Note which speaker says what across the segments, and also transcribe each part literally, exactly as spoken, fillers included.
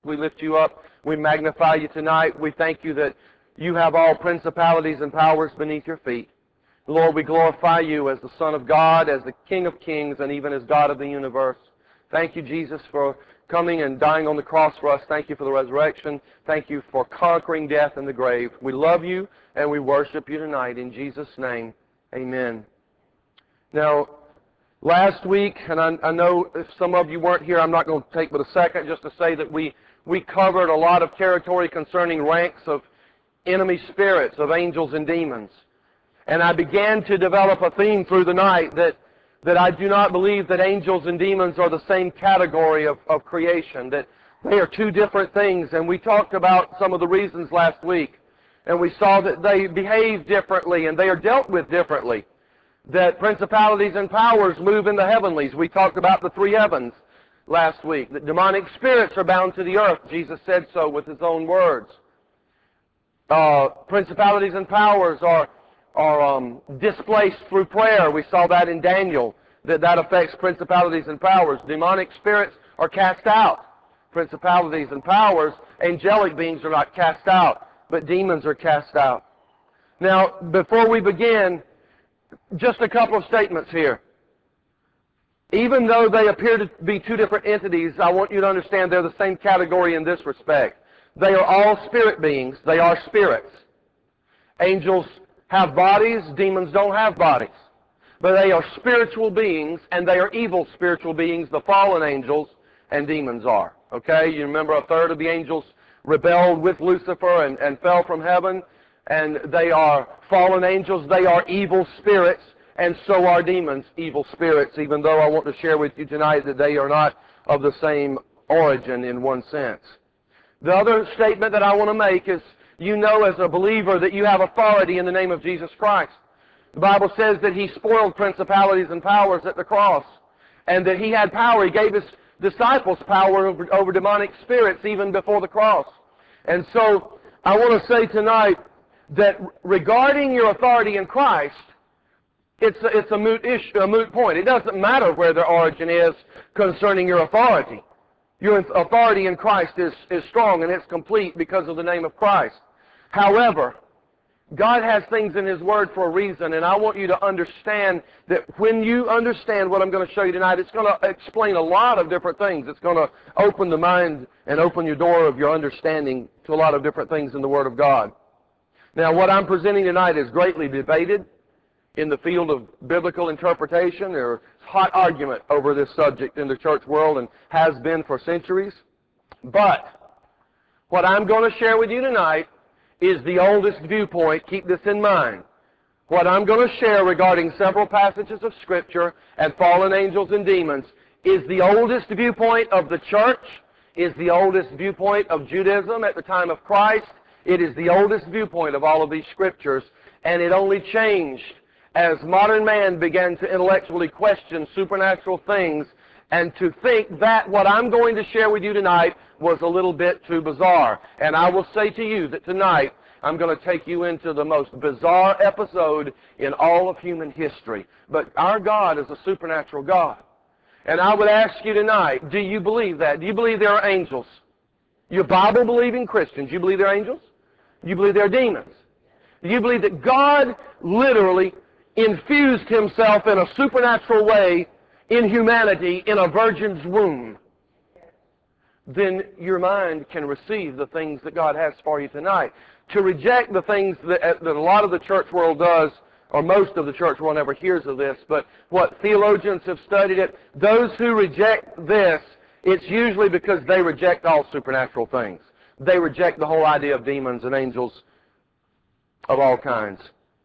Speaker 1: We lift you up. We magnify you tonight. We thank you that you have all principalities and powers beneath your feet. Lord, we glorify you as the Son of God, as the King of Kings, and even as God of the universe. Thank you, Jesus, for coming and dying on the cross for us. Thank you for the resurrection. Thank you for conquering death and the grave. We love you and we worship you tonight. In Jesus' name, amen. Now, last week, and I, I know if some of you weren't here, I'm not going to take but a second just to say that we, we covered a lot of territory concerning ranks of enemy spirits, of angels and demons. And I began to develop a theme through the night that, that I do not believe that angels and demons are the same category of, of creation, that they are two different things. And we talked about some of the reasons last week. And we saw that they behave differently and they are dealt with differently. That principalities and powers move in the heavenlies. We talked about the three heavens last week. That demonic spirits are bound to the earth. Jesus said so with his own words. Uh, principalities and powers are, are um, displaced through prayer. We saw that in Daniel, that that affects principalities and powers. Demonic spirits are cast out. Principalities and powers, angelic beings are not cast out, but demons are cast out. Now, before we begin, just a couple of statements here. Even though they appear to be two different entities, I want you to understand they're the same category in this respect. They are all spirit beings. They are spirits. Angels have bodies. Demons don't have bodies. But they are spiritual beings, and they are evil spiritual beings, the fallen angels, and demons are. Okay? You remember a third of the angels rebelled with Lucifer and, and fell from heaven, and they are fallen angels. They are evil spirits, and so are demons, evil spirits, even though I want to share with you tonight that they are not of the same origin in one sense. The other statement that I want to make is, you know as a believer that you have authority in the name of Jesus Christ. The Bible says that he spoiled principalities and powers at the cross, and that he had power. He gave his disciples power over, over demonic spirits even before the cross. And so I want to say tonight that regarding your authority in Christ, it's a, it's a moot issue, a moot point. It doesn't matter where the origin is concerning your authority. Your authority in Christ is, is strong and it's complete because of the name of Christ. However, God has things in his word for a reason, and I want you to understand that when you understand what I'm going to show you tonight, it's going to explain a lot of different things. It's going to open the mind and open your door of your understanding to a lot of different things in the Word of God. Now, what I'm presenting tonight is greatly debated in the field of biblical interpretation. There's hot argument over this subject in the church world and has been for centuries. But what I'm going to share with you tonight is the oldest viewpoint. Keep this in mind. What I'm going to share regarding several passages of Scripture and fallen angels and demons is the oldest viewpoint of the church, is the oldest viewpoint of Judaism at the time of Christ. It is the oldest viewpoint of all of these Scriptures, and it only changed as modern man began to intellectually question supernatural things and to think that what I'm going to share with you tonight was a little bit too bizarre. And I will say to you that tonight I'm going to take you into the most bizarre episode in all of human history. But our God is a supernatural God. And I would ask you tonight, do you believe that? Do you believe there are angels? You Bible-believing Christians, you believe there are angels? You believe there are demons? Do you believe that God literally infused himself in a supernatural way in humanity in a virgin's womb? Then your mind can receive the things that God has for you tonight. To reject the things that, that a lot of the church world does, or most of the church world never hears of this, but what theologians have studied it, those who reject this, it's usually because they reject all supernatural things. They reject the whole idea of demons and angels of all kinds.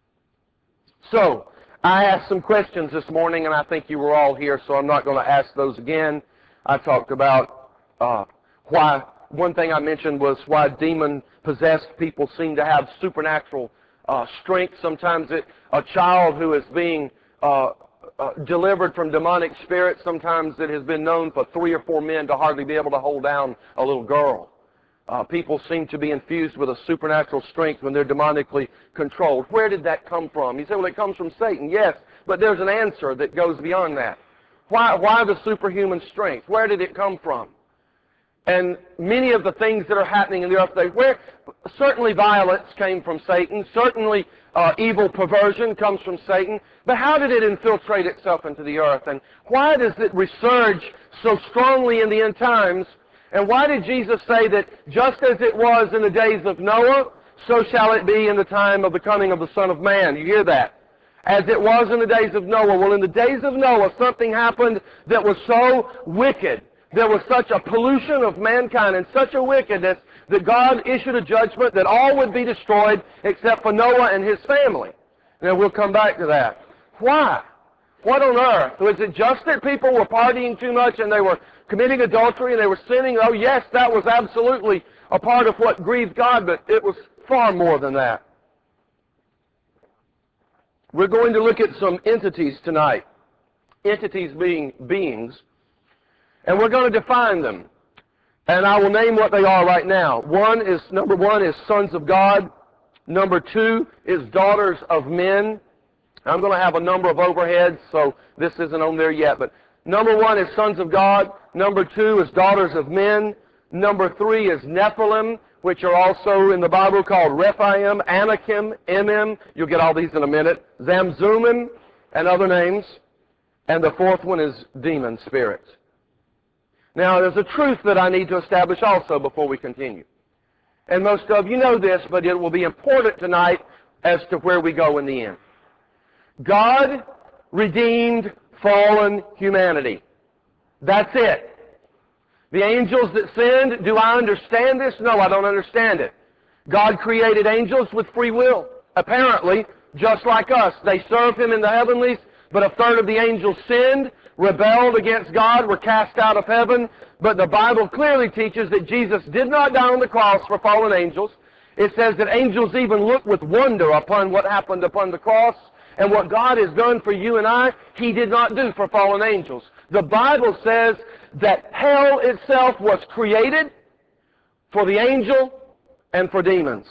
Speaker 1: So, I asked some questions this morning, and I think you were all here, so I'm not going to ask those again. I talked about uh, why, one thing I mentioned was why demon-possessed people seem to have supernatural uh, strength. Sometimes it, a child who is being uh, uh, delivered from demonic spirits, sometimes it has been known for three or four men to hardly be able to hold down a little girl. Uh, people seem to be infused with a supernatural strength when they're demonically controlled. Where did that come from? You say, well, it comes from Satan. Yes, but there's an answer that goes beyond that. Why, why the superhuman strength? Where did it come from? And many of the things that are happening in the earth today, where certainly violence came from Satan, certainly uh, evil perversion comes from Satan, but how did it infiltrate itself into the earth? And why does it resurge so strongly in the end times? And why did Jesus say that just as it was in the days of Noah, so shall it be in the time of the coming of the Son of Man? You hear that? As it was in the days of Noah. Well, in the days of Noah, something happened that was so wicked. There was such a pollution of mankind and such a wickedness that God issued a judgment that all would be destroyed except for Noah and his family. Now, we'll come back to that. Why? What on earth? Was it just that people were partying too much and they were committing adultery and they were sinning? Oh, yes, that was absolutely a part of what grieved God, but it was far more than that. We're going to look at some entities tonight. Entities being beings. And we're going to define them. And I will name what they are right now. One is, number one is sons of God. Number two is daughters of men. I'm going to have a number of overheads, so this isn't on there yet. But number one is sons of God. Number two is daughters of men. Number three is Nephilim, which are also in the Bible called Rephaim, Anakim, Emim. You'll get all these in a minute. Zamzummim, and other names. And the fourth one is demon spirits. Now, there's a truth that I need to establish also before we continue. And most of you know this, but it will be important tonight as to where we go in the end. God redeemed fallen humanity. That's it. The angels that sinned, do I understand this? No, I don't understand it. God created angels with free will. Apparently, just like us. They served Him in the heavenlies, but a third of the angels sinned, rebelled against God, were cast out of heaven. But the Bible clearly teaches that Jesus did not die on the cross for fallen angels. It says that angels even look with wonder upon what happened upon the cross. And what God has done for you and I, He did not do for fallen angels. The Bible says that hell itself was created for the angel and for demons.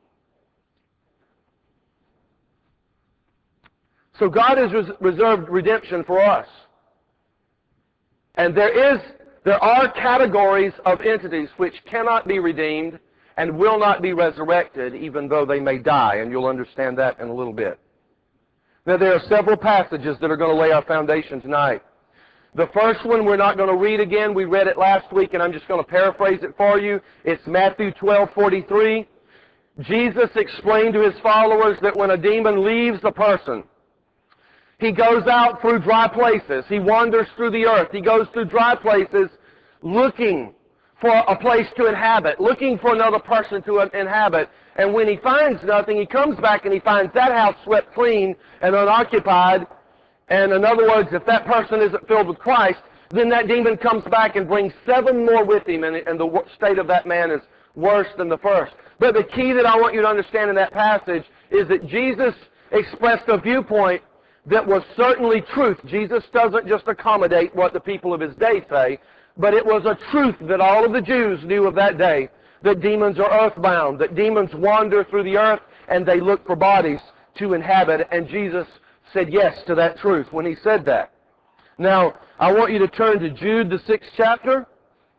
Speaker 1: So God has res- reserved redemption for us. And there is, there are categories of entities which cannot be redeemed and will not be resurrected even though they may die, and you'll understand that in a little bit. Now, there are several passages that are going to lay our foundation tonight. The first one we're not going to read again. We read it last week, and I'm just going to paraphrase it for you. It's Matthew twelve forty-three. Jesus explained to His followers that when a demon leaves a person, he goes out through dry places. He wanders through the earth. He goes through dry places looking for a place to inhabit, looking for another person to inhabit. And when he finds nothing, he comes back and he finds that house swept clean and unoccupied. And in other words, if that person isn't filled with Christ, then that demon comes back and brings seven more with him, and, and the state of that man is worse than the first. But the key that I want you to understand in that passage is that Jesus expressed a viewpoint that was certainly truth. Jesus doesn't just accommodate what the people of His day say, but it was a truth that all of the Jews knew of that day, that demons are earthbound, that demons wander through the earth, and they look for bodies to inhabit. And Jesus said yes to that truth when He said that. Now, I want you to turn to Jude, the sixth chapter.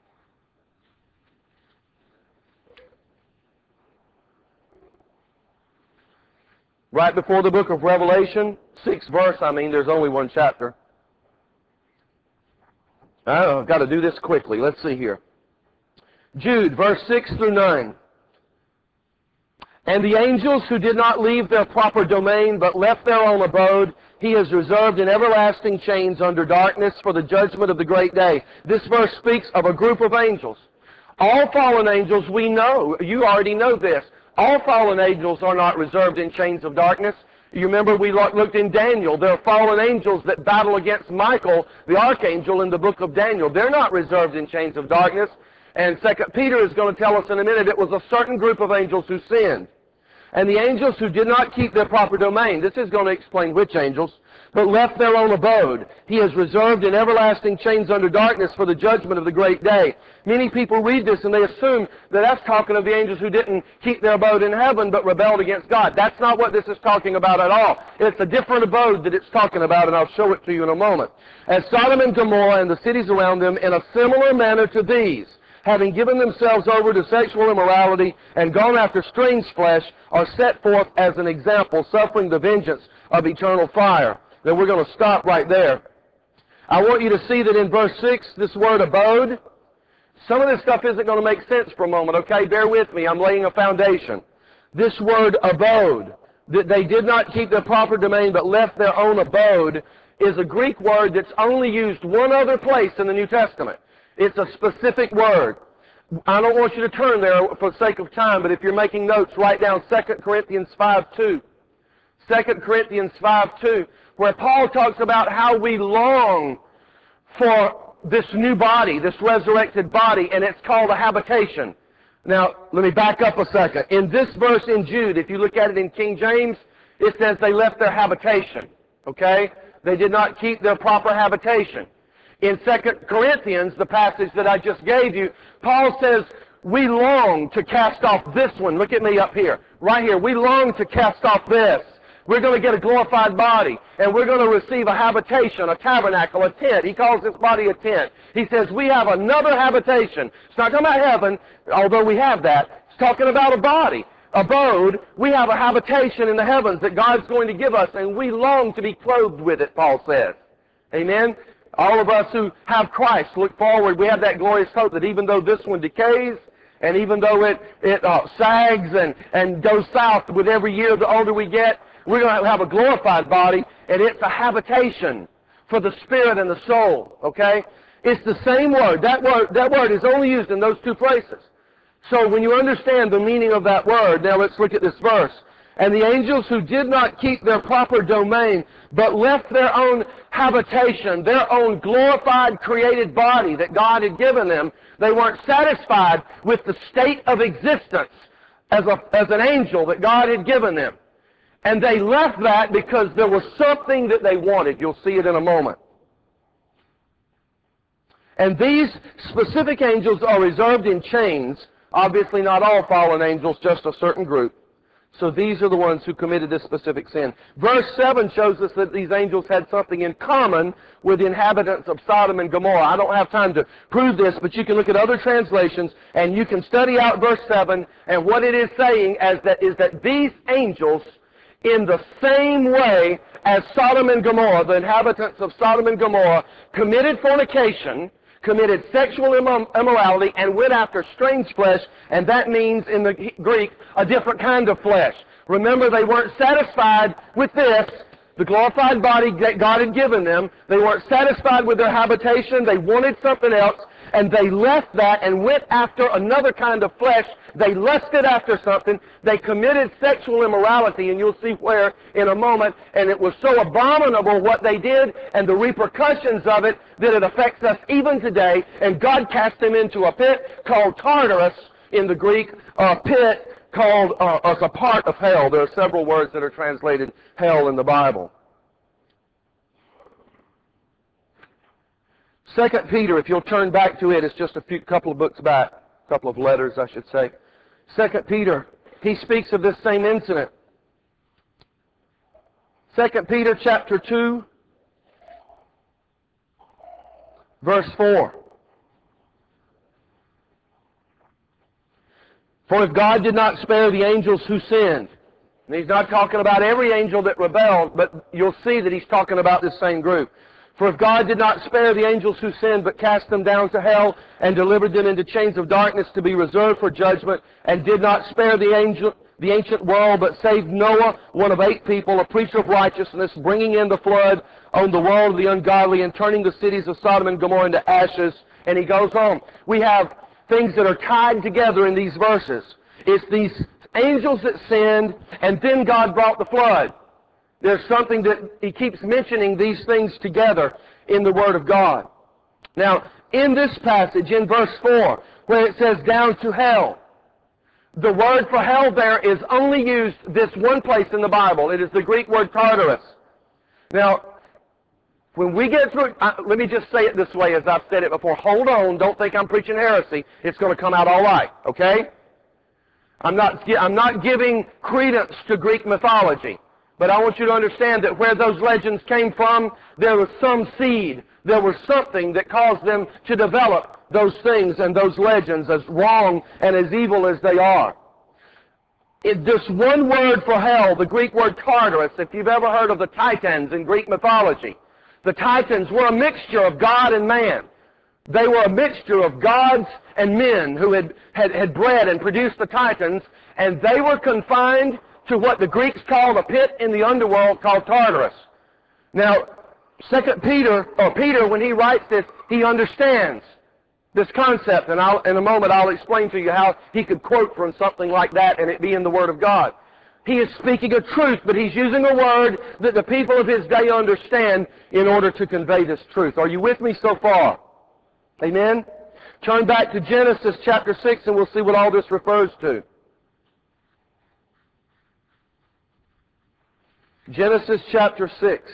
Speaker 1: Right before the book of Revelation, sixth verse, I mean, there's only one chapter. Oh, I've got to do this quickly. Let's see here. Jude, verse six through nine. And the angels who did not leave their proper domain, but left their own abode, He has reserved in everlasting chains under darkness for the judgment of the great day. This verse speaks of a group of angels. All fallen angels, we know, you already know this, all fallen angels are not reserved in chains of darkness. You remember we looked in Daniel. There are fallen angels that battle against Michael, the archangel, in the book of Daniel. They're not reserved in chains of darkness. And Second Peter is going to tell us in a minute it was a certain group of angels who sinned. And the angels who did not keep their proper domain, this is going to explain which angels, but left their own abode, He has reserved in everlasting chains under darkness for the judgment of the great day. Many people read this and they assume that that's talking of the angels who didn't keep their abode in heaven but rebelled against God. That's not what this is talking about at all. It's a different abode that it's talking about, and I'll show it to you in a moment. As Sodom and Gomorrah and the cities around them, in a similar manner to these, having given themselves over to sexual immorality and gone after strange flesh, are set forth as an example, suffering the vengeance of eternal fire. Then we're going to stop right there. I want you to see that in verse six, this word abode, some of this stuff isn't going to make sense for a moment, okay? Bear with me. I'm laying a foundation. This word abode, that they did not keep their proper domain but left their own abode, is a Greek word that's only used one other place in the New Testament. It's a specific word. I don't want you to turn there for the sake of time, but if you're making notes, write down Second Corinthians five two. Second Corinthians five two, where Paul talks about how we long for this new body, this resurrected body, and it's called a habitation. Now, let me back up a second. In this verse in Jude, if you look at it in King James, it says they left their habitation, okay? They did not keep their proper habitation. In Second Corinthians, the passage that I just gave you, Paul says, we long to cast off this one. Look at me up here. Right here. We long to cast off this. We're going to get a glorified body, and we're going to receive a habitation, a tabernacle, a tent. He calls this body a tent. He says we have another habitation. It's not talking about heaven, although we have that. It's talking about a body, abode. We have a habitation in the heavens that God's going to give us, and we long to be clothed with it, Paul says. Amen? All of us who have Christ look forward. We have that glorious hope that even though this one decays, and even though it, it uh, sags and, and goes south with every year the older we get, we're going to have a glorified body, and it's a habitation for the spirit and the soul, okay? It's the same word. That word, that word is only used in those two places. So when you understand the meaning of that word, now let's look at this verse. And the angels who did not keep their proper domain, but left their own habitation, their own glorified created body that God had given them, they weren't satisfied with the state of existence as, a, as an angel that God had given them. And they left that because there was something that they wanted. You'll see it in a moment. And these specific angels are reserved in chains. Obviously not all fallen angels, just a certain group. So these are the ones who committed this specific sin. Verse seven shows us that these angels had something in common with the inhabitants of Sodom and Gomorrah. I don't have time to prove this, but you can look at other translations and you can study out verse seven, and what it is saying as that is that these angels, in the same way as Sodom and Gomorrah, the inhabitants of Sodom and Gomorrah, committed fornication, committed sexual immorality, and went after strange flesh, and that means in the Greek a different kind of flesh. Remember, they weren't satisfied with this, the glorified body that God had given them. They weren't satisfied with their habitation. They wanted something else, and they left that and went after another kind of flesh. They lusted after something. They committed sexual immorality, and you'll see where in a moment. And it was so abominable what they did and the repercussions of it that it affects us even today. And God cast them into a pit called Tartarus in the Greek, a pit called uh, as a part of hell. There are several words that are translated hell in the Bible. Second Peter, if you'll turn back to it, it's just a few couple of books back, a couple of letters, I should say. Second Peter, he speaks of this same incident. Second Peter chapter two, verse four. For if God did not spare the angels who sinned, and he's not talking about every angel that rebelled, but you'll see that he's talking about this same group. For if God did not spare the angels who sinned, but cast them down to hell and delivered them into chains of darkness to be reserved for judgment, and did not spare the angel, the ancient world, but saved Noah, one of eight people, a preacher of righteousness, bringing in the flood on the world of the ungodly and turning the cities of Sodom and Gomorrah into ashes. And he goes on. We have things that are tied together in these verses. It's these angels that sinned, and then God brought the flood. There's something that he keeps mentioning these things together in the Word of God. Now, in this passage, in verse four, where it says down to hell, the word for hell there is only used this one place in the Bible. It is the Greek word Tartarus. Now, when we get through, uh, let me just say it this way as I've said it before. Hold on, don't think I'm preaching heresy. It's going to come out all right, okay? I'm not, I'm not giving credence to Greek mythology. But I want you to understand that where those legends came from, there was some seed there was something that caused them to develop those things and those legends, as wrong and as evil as they are. It, this one word for hell, the Greek word Tartarus, if you've ever heard of the Titans in Greek mythology, the Titans were a mixture of God and man. They were a mixture of gods and men who had, had, had bred and produced the Titans, and they were confined to what the Greeks called a pit in the underworld called Tartarus. Now, Second Peter, or Peter, when he writes this, he understands this concept, and I'll, in a moment I'll explain to you how he could quote from something like that and it be in the Word of God. He is speaking a truth, but he's using a word that the people of his day understand in order to convey this truth. Are you with me so far? Amen? Turn back to Genesis chapter six and we'll see what all this refers to. Genesis chapter six.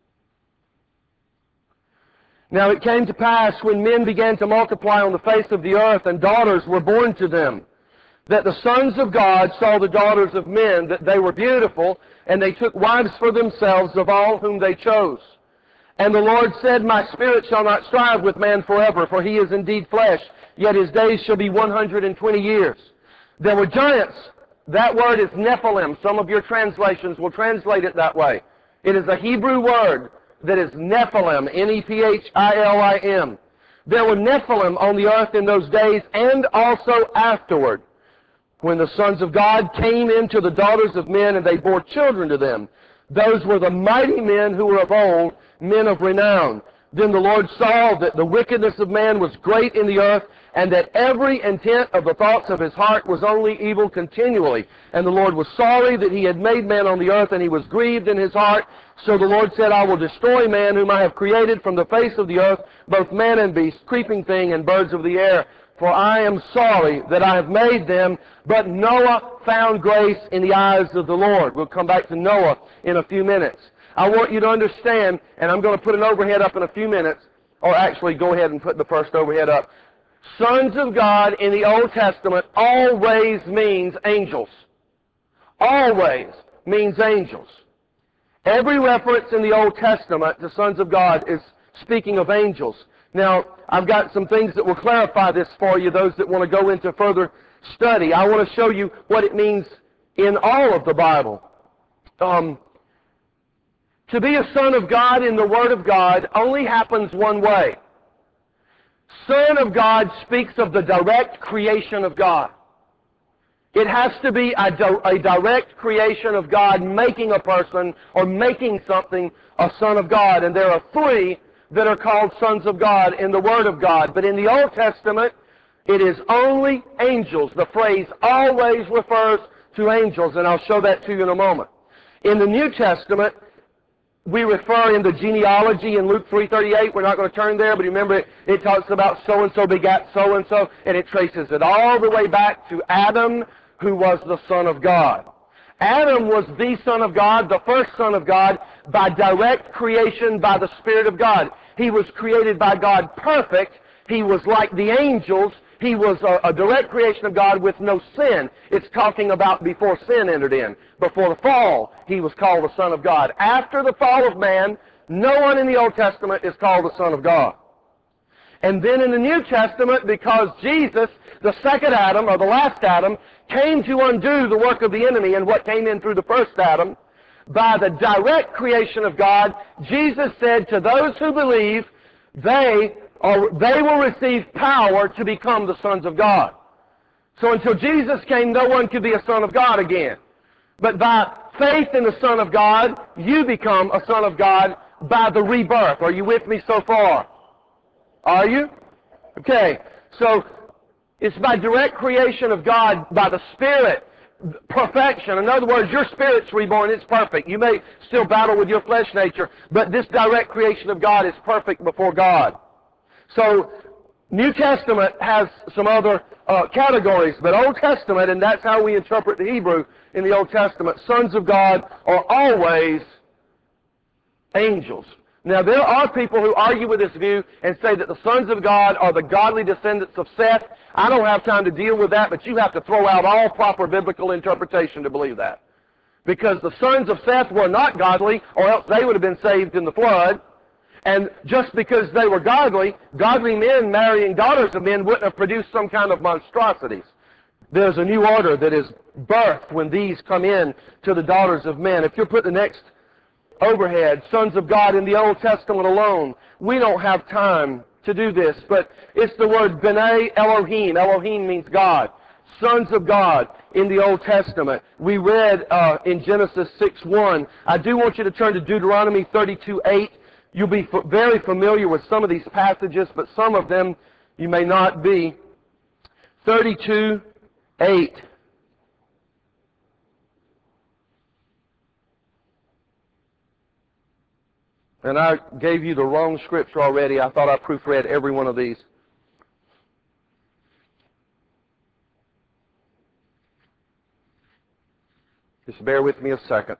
Speaker 1: Now it came to pass when men began to multiply on the face of the earth and daughters were born to them, that the sons of God saw the daughters of men, that they were beautiful, and they took wives for themselves of all whom they chose. And the Lord said, My spirit shall not strive with man forever, for he is indeed flesh, yet his days shall be one hundred and twenty years. There were giants. That word is Nephilim. Some of your translations will translate it that way. It is a Hebrew word that is Nephilim, N E P H I L I M. There were Nephilim on the earth in those days and also afterward, when the sons of God came into the daughters of men and they bore children to them. Those were the mighty men who were of old, men of renown. Then the Lord saw that the wickedness of man was great in the earth, and that every intent of the thoughts of his heart was only evil continually. And the Lord was sorry that he had made man on the earth, and he was grieved in his heart. So the Lord said, I will destroy man whom I have created from the face of the earth, both man and beast, creeping thing, and birds of the air. For I am sorry that I have made them. But Noah found grace in the eyes of the Lord. We'll come back to Noah in a few minutes. I want you to understand, and I'm going to put an overhead up in a few minutes, or actually go ahead and put the first overhead up. Sons of God in the Old Testament always means angels. Always means angels. Every reference in the Old Testament to sons of God is speaking of angels. Now, I've got some things that will clarify this for you, those that want to go into further study. I want to show you what it means in all of the Bible. Um, to be a son of God in the Word of God only happens one way. Son of God speaks of the direct creation of God. It has to be a, di- a direct creation of God making a person or making something a son of God. And there are three that are called sons of God in the Word of God. But in the Old Testament, it is only angels. The phrase always refers to angels, and I'll show that to you in a moment. In the New Testament, we refer in the genealogy in Luke three thirty-eight. We're not going to turn there, but remember it, it talks about so-and-so begat so-and-so, and it traces it all the way back to Adam, who was the Son of God. Adam was the Son of God, the first Son of God, by direct creation by the Spirit of God. He was created by God perfect. He was like the angels. He was a, a direct creation of God with no sin. It's talking about before sin entered in. Before the fall, he was called the Son of God. After the fall of man, no one in the Old Testament is called the Son of God. And then in the New Testament, because Jesus, the second Adam, or the last Adam, came to undo the work of the enemy and what came in through the first Adam, by the direct creation of God, Jesus said to those who believe, they, are, they will receive power to become the sons of God. So until Jesus came, no one could be a son of God again. But by faith in the Son of God, you become a son of God by the rebirth. Are you with me so far? Are you? Okay. So it's by direct creation of God, by the Spirit, perfection. In other words, your spirit's reborn. It's perfect. You may still battle with your flesh nature, but this direct creation of God is perfect before God. So New Testament has some other uh, categories, but Old Testament, and that's how we interpret the Hebrew in the Old Testament, sons of God are always angels. Now, there are people who argue with this view and say that the sons of God are the godly descendants of Seth. I don't have time to deal with that, but you have to throw out all proper biblical interpretation to believe that. Because the sons of Seth were not godly, or else they would have been saved in the flood. And just because they were godly, godly men marrying daughters of men wouldn't have produced some kind of monstrosities. There's a new order that is birthed when these come in to the daughters of men. If you'll put the next overhead, sons of God in the Old Testament alone, we don't have time to do this, but it's the word B'nai Elohim. Elohim means God. Sons of God in the Old Testament. We read uh, in Genesis six one. I do want you to turn to Deuteronomy thirty-two eight. You'll be f- very familiar with some of these passages, but some of them you may not be. thirty-two eight. And I gave you the wrong scripture already. I thought I proofread every one of these. Just bear with me a second.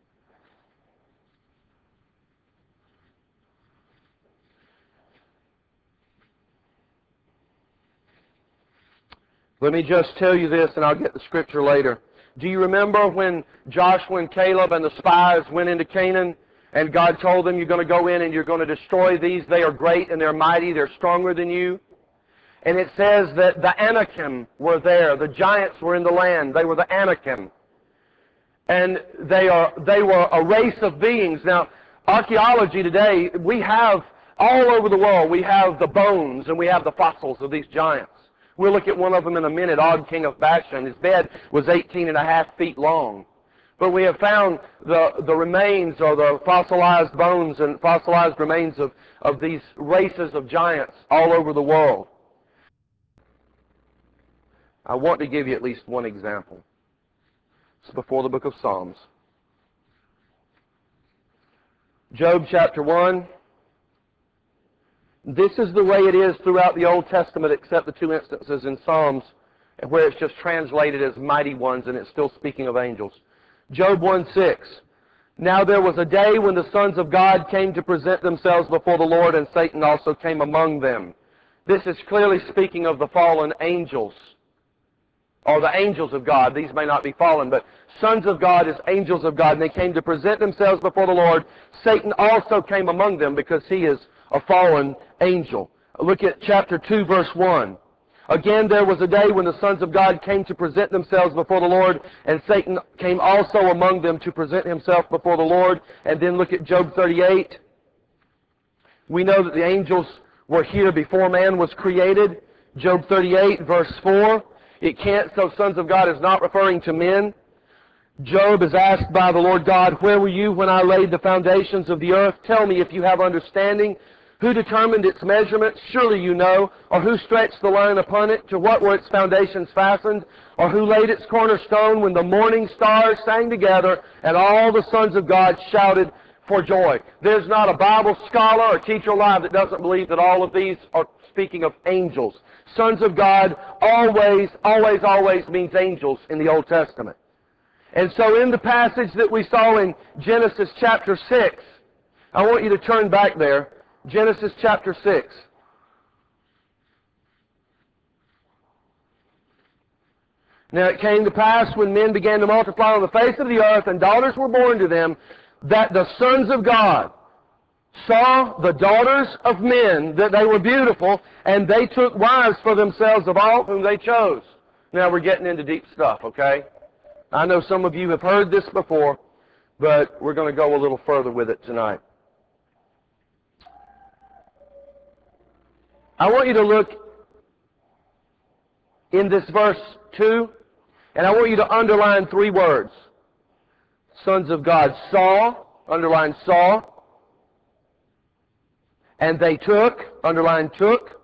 Speaker 1: Let me just tell you this, and I'll get the scripture later. Do you remember when Joshua and Caleb and the spies went into Canaan, and God told them, you're going to go in and you're going to destroy these. They are great and they're mighty. They're stronger than you. And it says that the Anakim were there. The giants were in the land. They were the Anakim. And they are they were a race of beings. Now, archaeology today, we have all over the world, we have the bones and we have the fossils of these giants. We'll look at one of them in a minute, Og, king of Bashan. His bed was eighteen and a half feet long. But we have found the, the remains or the fossilized bones and fossilized remains of, of these races of giants all over the world. I want to give you at least one example. It's before the book of Psalms. Job chapter one. This is the way it is throughout the Old Testament except the two instances in Psalms where it's just translated as mighty ones and it's still speaking of angels. Job one six. Now there was a day when the sons of God came to present themselves before the Lord, and Satan also came among them. This is clearly speaking of the fallen angels, or the angels of God. These may not be fallen, but sons of God is angels of God, and they came to present themselves before the Lord. Satan also came among them because he is a fallen angel. Look at chapter two, verse one. Again, there was a day when the sons of God came to present themselves before the Lord, and Satan came also among them to present himself before the Lord. And then look at Job thirty-eight. We know that the angels were here before man was created. Job thirty-eight, verse four. It can't, so sons of God is not referring to men. Job is asked by the Lord God, where were you when I laid the foundations of the earth? Tell me if you have understanding. Who determined its measurements? Surely you know. Or who stretched the line upon it? To what were its foundations fastened? Or who laid its cornerstone when the morning stars sang together and all the sons of God shouted for joy? There's not a Bible scholar or teacher alive that doesn't believe that all of these are speaking of angels. Sons of God always, always, always means angels in the Old Testament. And so in the passage that we saw in Genesis chapter six, I want you to turn back there. Genesis chapter six. Now it came to pass when men began to multiply on the face of the earth and daughters were born to them, that the sons of God saw the daughters of men, that they were beautiful, and they took wives for themselves of all whom they chose. Now we're getting into deep stuff, okay? I know some of you have heard this before, but we're going to go a little further with it tonight. I want you to look in this verse two, and I want you to underline three words. Sons of God saw, underline saw, and they took, underline took,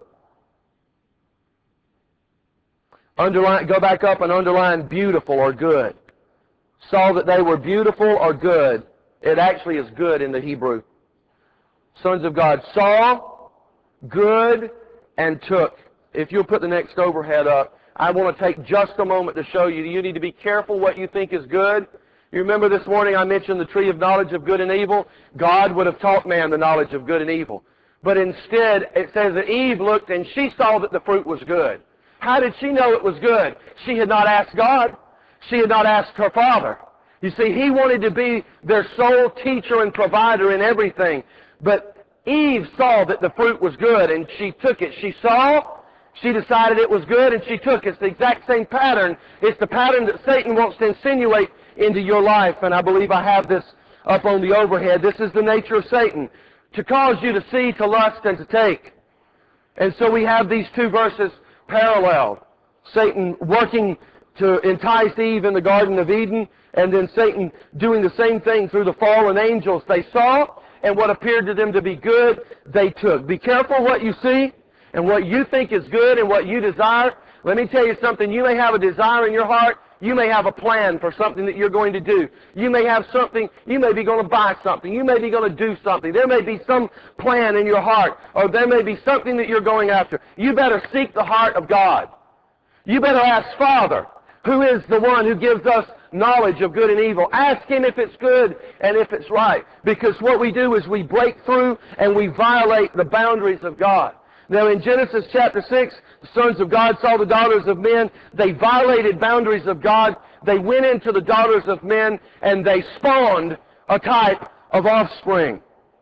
Speaker 1: underline, go back up and underline beautiful or good. Saw that they were beautiful or good. It actually is good in the Hebrew. Sons of God saw, good, and took. If you'll put the next overhead up, I want to take just a moment to show you. You need to be careful what you think is good. You remember this morning I mentioned the tree of knowledge of good and evil? God would have taught man the knowledge of good and evil. But instead, it says that Eve looked and she saw that the fruit was good. How did she know it was good? She had not asked God. She had not asked her father. You see, he wanted to be their sole teacher and provider in everything. But Eve saw that the fruit was good, and she took it. She saw, she decided it was good, and she took it. It's the exact same pattern. It's the pattern that Satan wants to insinuate into your life, and I believe I have this up on the overhead. This is the nature of Satan, to cause you to see, to lust, and to take. And so we have these two verses parallel. Satan working to entice Eve in the Garden of Eden, and then Satan doing the same thing through the fallen angels. They saw, and what appeared to them to be good, they took. Be careful what you see, and what you think is good, and what you desire. Let me tell you something. You may have a desire in your heart. You may have a plan for something that you're going to do. You may have something, you may be going to buy something. You may be going to do something. There may be some plan in your heart, or there may be something that you're going after. You better seek the heart of God. You better ask Father, who is the one who gives us knowledge of good and evil. Ask Him if it's good and if it's right. Because what we do is we break through and we violate the boundaries of God. Now in Genesis chapter six, the sons of God saw the daughters of men. They violated boundaries of God. They went into the daughters of men and they spawned a type of offspring.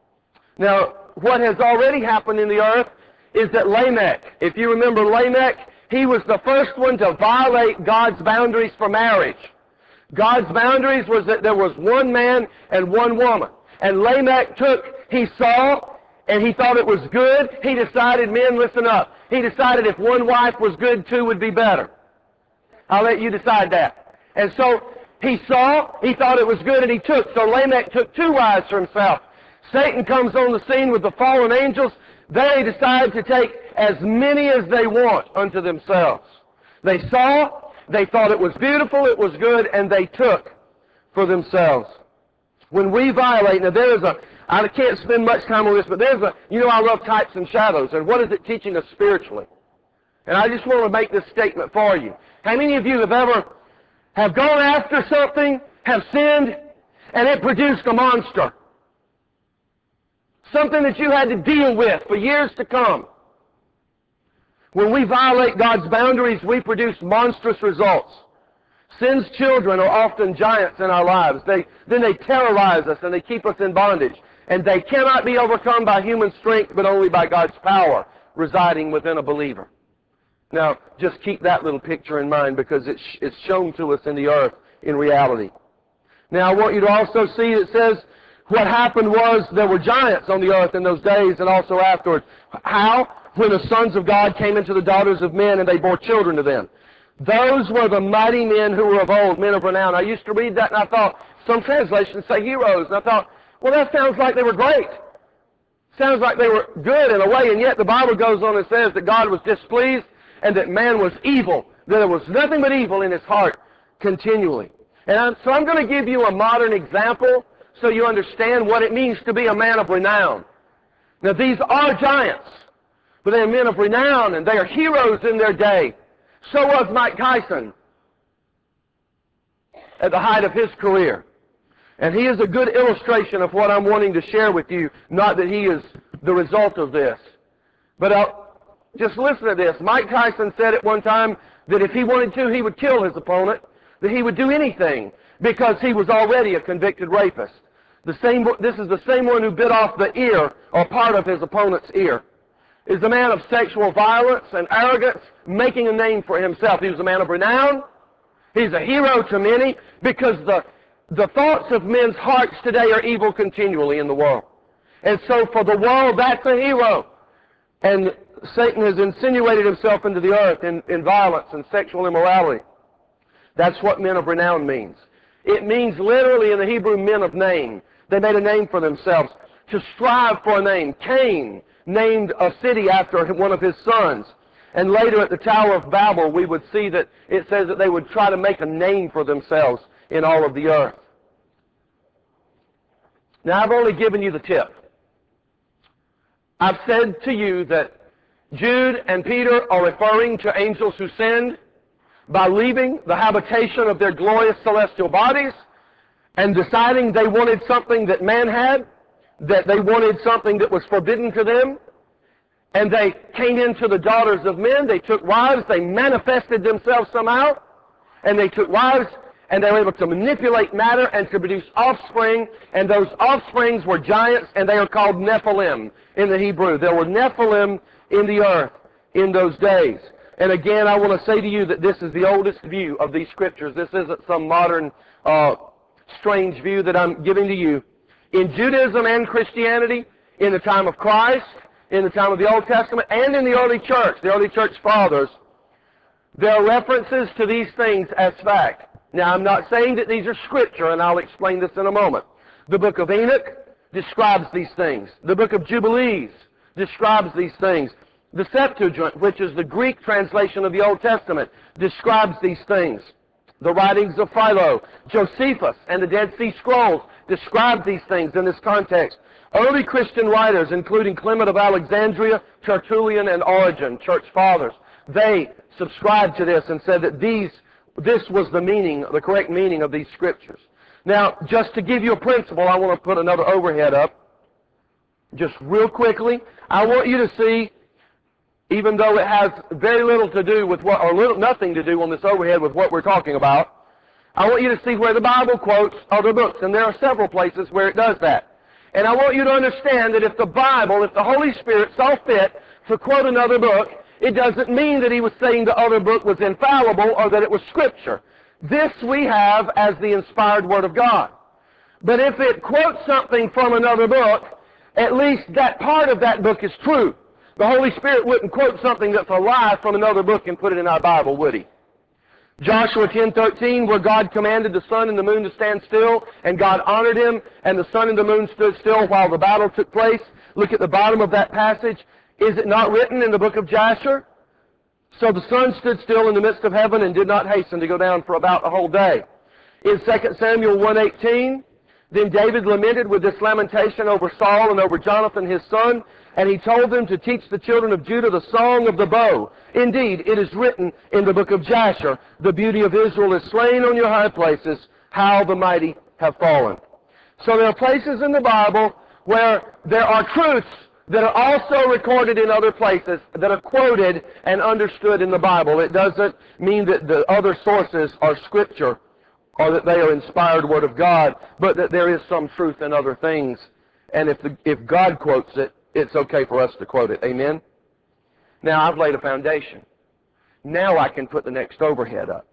Speaker 1: Now, what has already happened in the earth is that Lamech, if you remember Lamech, he was the first one to violate God's boundaries for marriage. God's boundaries was that there was one man and one woman. And Lamech took, he saw, and he thought it was good. He decided, men, listen up. He decided if one wife was good, two would be better. I'll let you decide that. And so he saw, he thought it was good, and he took. So Lamech took two wives for himself. Satan comes on the scene with the fallen angels. They decide to take as many as they want unto themselves. They saw, they thought it was beautiful, it was good, and they took for themselves. When we violate, now there is a, I can't spend much time on this, but there's a, you know I love types and shadows, and what is it teaching us spiritually? And I just want to make this statement for you. How many of you have ever, have gone after something, have sinned, and it produced a monster? Something that you had to deal with for years to come. When we violate God's boundaries, we produce monstrous results. Sin's children are often giants in our lives. They, then they terrorize us and they keep us in bondage. And they cannot be overcome by human strength, but only by God's power residing within a believer. Now, just keep that little picture in mind because it's, it's shown to us in the earth in reality. Now, I want you to also see it says what happened was there were giants on the earth in those days and also afterwards. How? When the sons of God came into the daughters of men and they bore children to them. Those were the mighty men who were of old, men of renown. I used to read that and I thought, some translations say heroes. And I thought, well, that sounds like they were great. Sounds like they were good in a way, and yet the Bible goes on and says that God was displeased and that man was evil, that there was nothing but evil in his heart continually. And I'm, so I'm going to give you a modern example so you understand what it means to be a man of renown. Now, these are giants, but they are men of renown, and they are heroes in their day. So was Mike Tyson at the height of his career. And he is a good illustration of what I'm wanting to share with you, not that he is the result of this. But uh, just listen to this. Mike Tyson said at one time that if he wanted to, he would kill his opponent, that he would do anything because he was already a convicted rapist. The same, this is the same one who bit off the ear, or part of his opponent's ear. Is a man of sexual violence and arrogance, making a name for himself. He was a man of renown. He's a hero to many because the, the thoughts of men's hearts today are evil continually in the world. And so for the world, that's a hero. And Satan has insinuated himself into the earth in, in violence and sexual immorality. That's what men of renown means. It means literally in the Hebrew, men of name. They made a name for themselves. To strive for a name. Cain named a city after one of his sons. And later at the Tower of Babel, we would see that it says that they would try to make a name for themselves in all of the earth. Now, I've only given you the tip. I've said to you that Jude and Peter are referring to angels who sinned by leaving the habitation of their glorious celestial bodies and deciding they wanted something that man had, that they wanted something that was forbidden to them, and they came into the daughters of men. They took wives, they manifested themselves somehow, and they took wives, and they were able to manipulate matter and to produce offspring, and those offsprings were giants, and they are called Nephilim in the Hebrew. There were Nephilim in the earth in those days. And again, I want to say to you that this is the oldest view of these scriptures. This isn't some modern, uh, strange view that I'm giving to you. In Judaism and Christianity, in the time of Christ, in the time of the Old Testament, and in the early church, the early church fathers, there are references to these things as fact. Now, I'm not saying that these are scripture, and I'll explain this in a moment. The book of Enoch describes these things. The book of Jubilees describes these things. The Septuagint, which is the Greek translation of the Old Testament, describes these things. The writings of Philo, Josephus, and the Dead Sea Scrolls describe these things in this context. Early Christian writers, including Clement of Alexandria, Tertullian, and Origen, church fathers, they subscribed to this and said that these, this was the meaning, the correct meaning of these scriptures. Now, just to give you a principle, I want to put another overhead up, just real quickly. I want you to see, even though it has very little to do with what, or little, nothing to do on this overhead with what we're talking about, I want you to see where the Bible quotes other books, and there are several places where it does that. And I want you to understand that if the Bible, if the Holy Spirit saw fit to quote another book, it doesn't mean that he was saying the other book was infallible or that it was Scripture. This we have as the inspired Word of God. But if it quotes something from another book, at least that part of that book is true. The Holy Spirit wouldn't quote something that's a lie from another book and put it in our Bible, would he? Joshua ten thirteen, where God commanded the sun and the moon to stand still, and God honored him, and the sun and the moon stood still while the battle took place. Look at the bottom of that passage. Is it not written in the book of Jasher? So the sun stood still in the midst of heaven and did not hasten to go down for about a whole day. In Second Samuel one eighteen, then David lamented with this lamentation over Saul and over Jonathan his son, and he told them to teach the children of Judah the song of the bow. Indeed, it is written in the book of Jasher, the beauty of Israel is slain on your high places, how the mighty have fallen. So there are places in the Bible where there are truths that are also recorded in other places that are quoted and understood in the Bible. It doesn't mean that the other sources are Scripture or that they are inspired Word of God, but that there is some truth in other things. And if, the, if God quotes it, it's okay for us to quote it. Amen? Now, I've laid a foundation. Now I can put the next overhead up.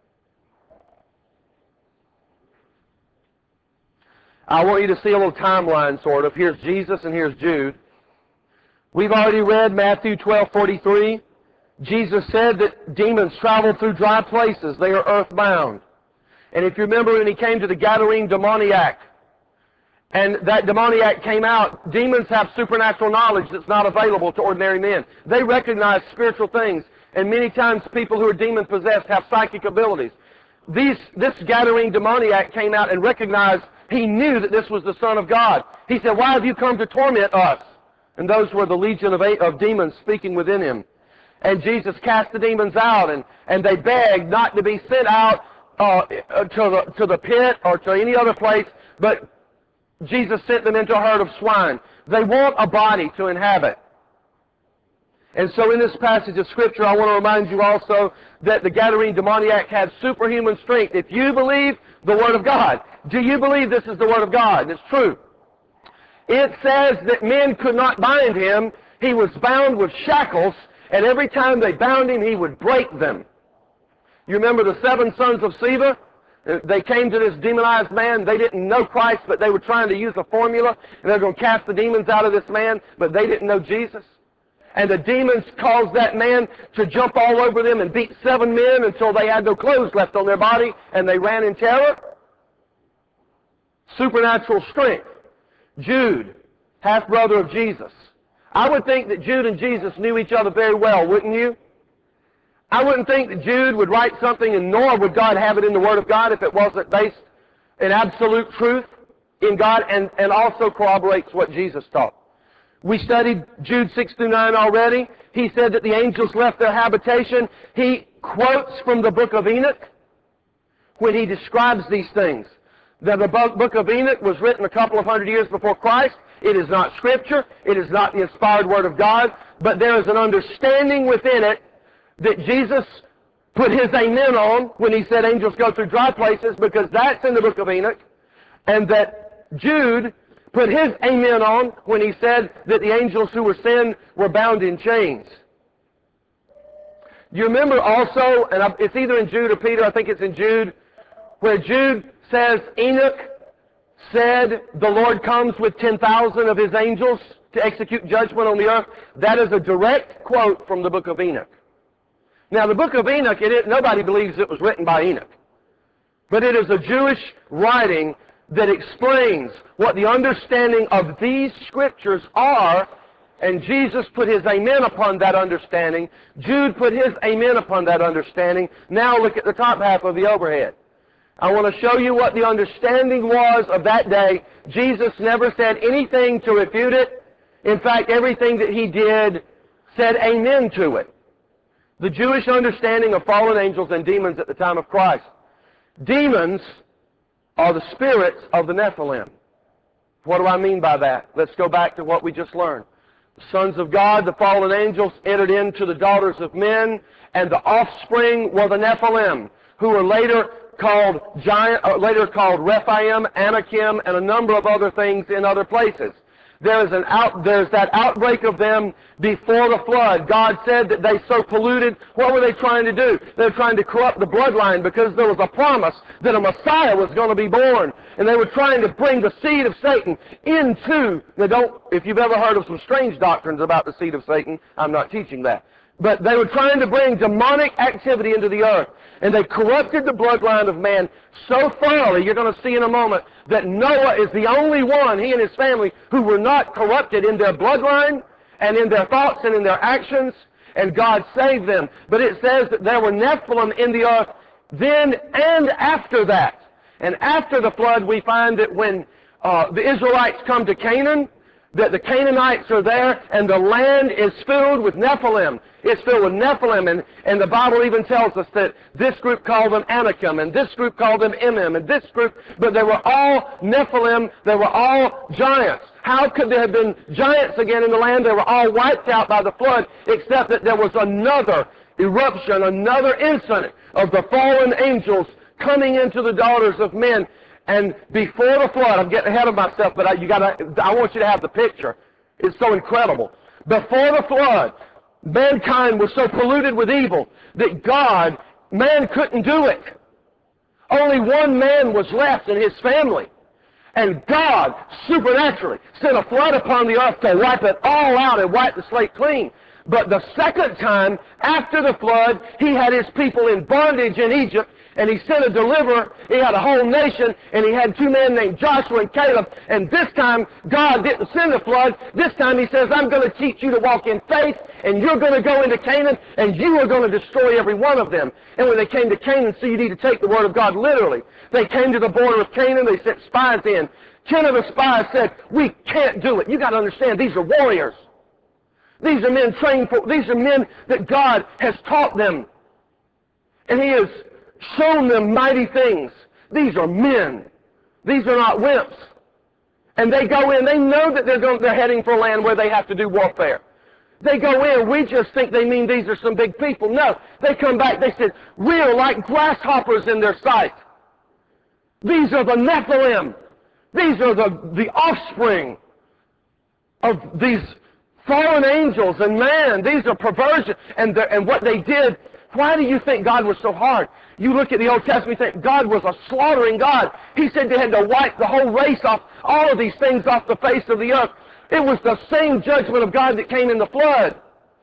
Speaker 1: I want you to see a little timeline, sort of. Here's Jesus and here's Jude. We've already read Matthew twelve forty-three. Jesus said that demons travel through dry places. They are earthbound. And if you remember when he came to the Gadarene demoniac, and that demoniac came out, demons have supernatural knowledge that's not available to ordinary men. They recognize spiritual things, and many times people who are demon-possessed have psychic abilities. These, this Gadarene demoniac came out and recognized, he knew that this was the Son of God. He said, "Why have you come to torment us?" And those were the legion of, eight, of demons speaking within him. And Jesus cast the demons out, and, and they begged not to be sent out uh, to, the, to the pit or to any other place, but Jesus sent them into a herd of swine. They want a body to inhabit. And so in this passage of Scripture, I want to remind you also that the Gadarene demoniac had superhuman strength. If you believe the Word of God, do you believe this is the Word of God? And it's true. It says that men could not bind him. He was bound with shackles, and every time they bound him, he would break them. You remember the seven sons of Sceva? They came to this demonized man. They didn't know Christ, but they were trying to use a formula, and they're going to cast the demons out of this man, but they didn't know Jesus. And the demons caused that man to jump all over them and beat seven men until they had no clothes left on their body, and they ran in terror. Supernatural strength. Jude, half-brother of Jesus. I would think that Jude and Jesus knew each other very well, wouldn't you? I wouldn't think that Jude would write something, and nor would God have it in the Word of God if it wasn't based in absolute truth in God, and, and also corroborates what Jesus taught. We studied Jude six through nine already. He said that the angels left their habitation. He quotes from the book of Enoch when he describes these things. That the book of Enoch was written a couple of hundred years before Christ. It is not Scripture. It is not the inspired Word of God. But there is an understanding within it that Jesus put his amen on when he said angels go through dry places, because that's in the book of Enoch, and that Jude put his amen on when he said that the angels who were sin were bound in chains. Do you remember also, and it's either in Jude or Peter, I think it's in Jude, where Jude says Enoch said the Lord comes with ten thousand of his angels to execute judgment on the earth? That is a direct quote from the book of Enoch. Now, the book of Enoch, it is, nobody believes it was written by Enoch. But it is a Jewish writing that explains what the understanding of these scriptures are, and Jesus put his amen upon that understanding. Jude put his amen upon that understanding. Now look at the top half of the overhead. I want to show you what the understanding was of that day. Jesus never said anything to refute it. In fact, everything that he did said amen to it. The Jewish understanding of fallen angels and demons at the time of Christ. Demons are the spirits of the Nephilim. What do I mean by that? Let's go back to what we just learned. The sons of God, the fallen angels, entered into the daughters of men, and the offspring were the Nephilim, who were later called giant, uh, later called Rephaim, Anakim, and a number of other things in other places. There is an out, there's that outbreak of them before the flood. God said that they so polluted. What were they trying to do? They were trying to corrupt the bloodline, because there was a promise that a Messiah was going to be born. And they were trying to bring the seed of Satan into, now don't, if you've ever heard of some strange doctrines about the seed of Satan, I'm not teaching that. But they were trying to bring demonic activity into the earth. And they corrupted the bloodline of man so thoroughly, you're going to see in a moment, that Noah is the only one, he and his family, who were not corrupted in their bloodline and in their thoughts and in their actions, and God saved them. But it says that there were Nephilim in the earth then and after that. And after the flood, we find that when uh, the Israelites come to Canaan, that the Canaanites are there, and the land is filled with Nephilim. It's filled with Nephilim, and, and the Bible even tells us that this group called them Anakim, and this group called them Emim, and this group, but they were all Nephilim, they were all giants. How could there have been giants again in the land? They were all wiped out by the flood, except that there was another eruption, another incident of the fallen angels coming into the daughters of men. And before the flood, I'm getting ahead of myself, but I, you gotta, I want you to have the picture. It's so incredible. Before the flood, mankind was so polluted with evil that God, man couldn't do it. Only one man was left in his family. And God, supernaturally, sent a flood upon the earth to wipe it all out and wipe the slate clean. But the second time, after the flood, he had his people in bondage in Egypt, and he sent a deliverer. He had a whole nation, and he had two men named Joshua and Caleb. And this time, God didn't send the flood. This time he says, I'm going to teach you to walk in faith, and you're going to go into Canaan, and you are going to destroy every one of them. And when they came to Canaan, so you need to take the word of God literally. They came to the border of Canaan. They sent spies in. Ten of the spies said, we can't do it. You got to understand, these are warriors. These are men trained for, these are men that God has taught them. And he has shown them mighty things. These are men. These are not wimps. And they go in, they know that they're, going, they're heading for a land where they have to do warfare. They go in, we just think they mean these are some big people. No, they come back, they said, we are like grasshoppers in their sight. These are the Nephilim. These are the, the offspring of these fallen angels and man. These are perversion. And, the, and what they did, why do you think God was so hard? You look at the Old Testament, you think God was a slaughtering God. He said they had to wipe the whole race off, all of these things off the face of the earth. It was the same judgment of God that came in the flood.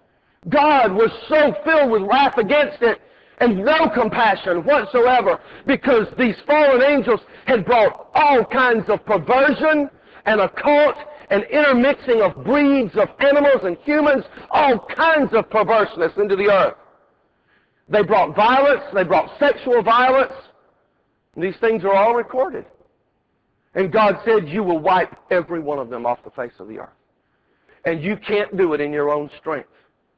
Speaker 1: God was so filled with wrath against it and no compassion whatsoever, because these fallen angels had brought all kinds of perversion and occult and intermixing of breeds of animals and humans, all kinds of perverseness into the earth. They brought violence, they brought sexual violence. These things are all recorded. And God said, you will wipe every one of them off the face of the earth. And you can't do it in your own strength.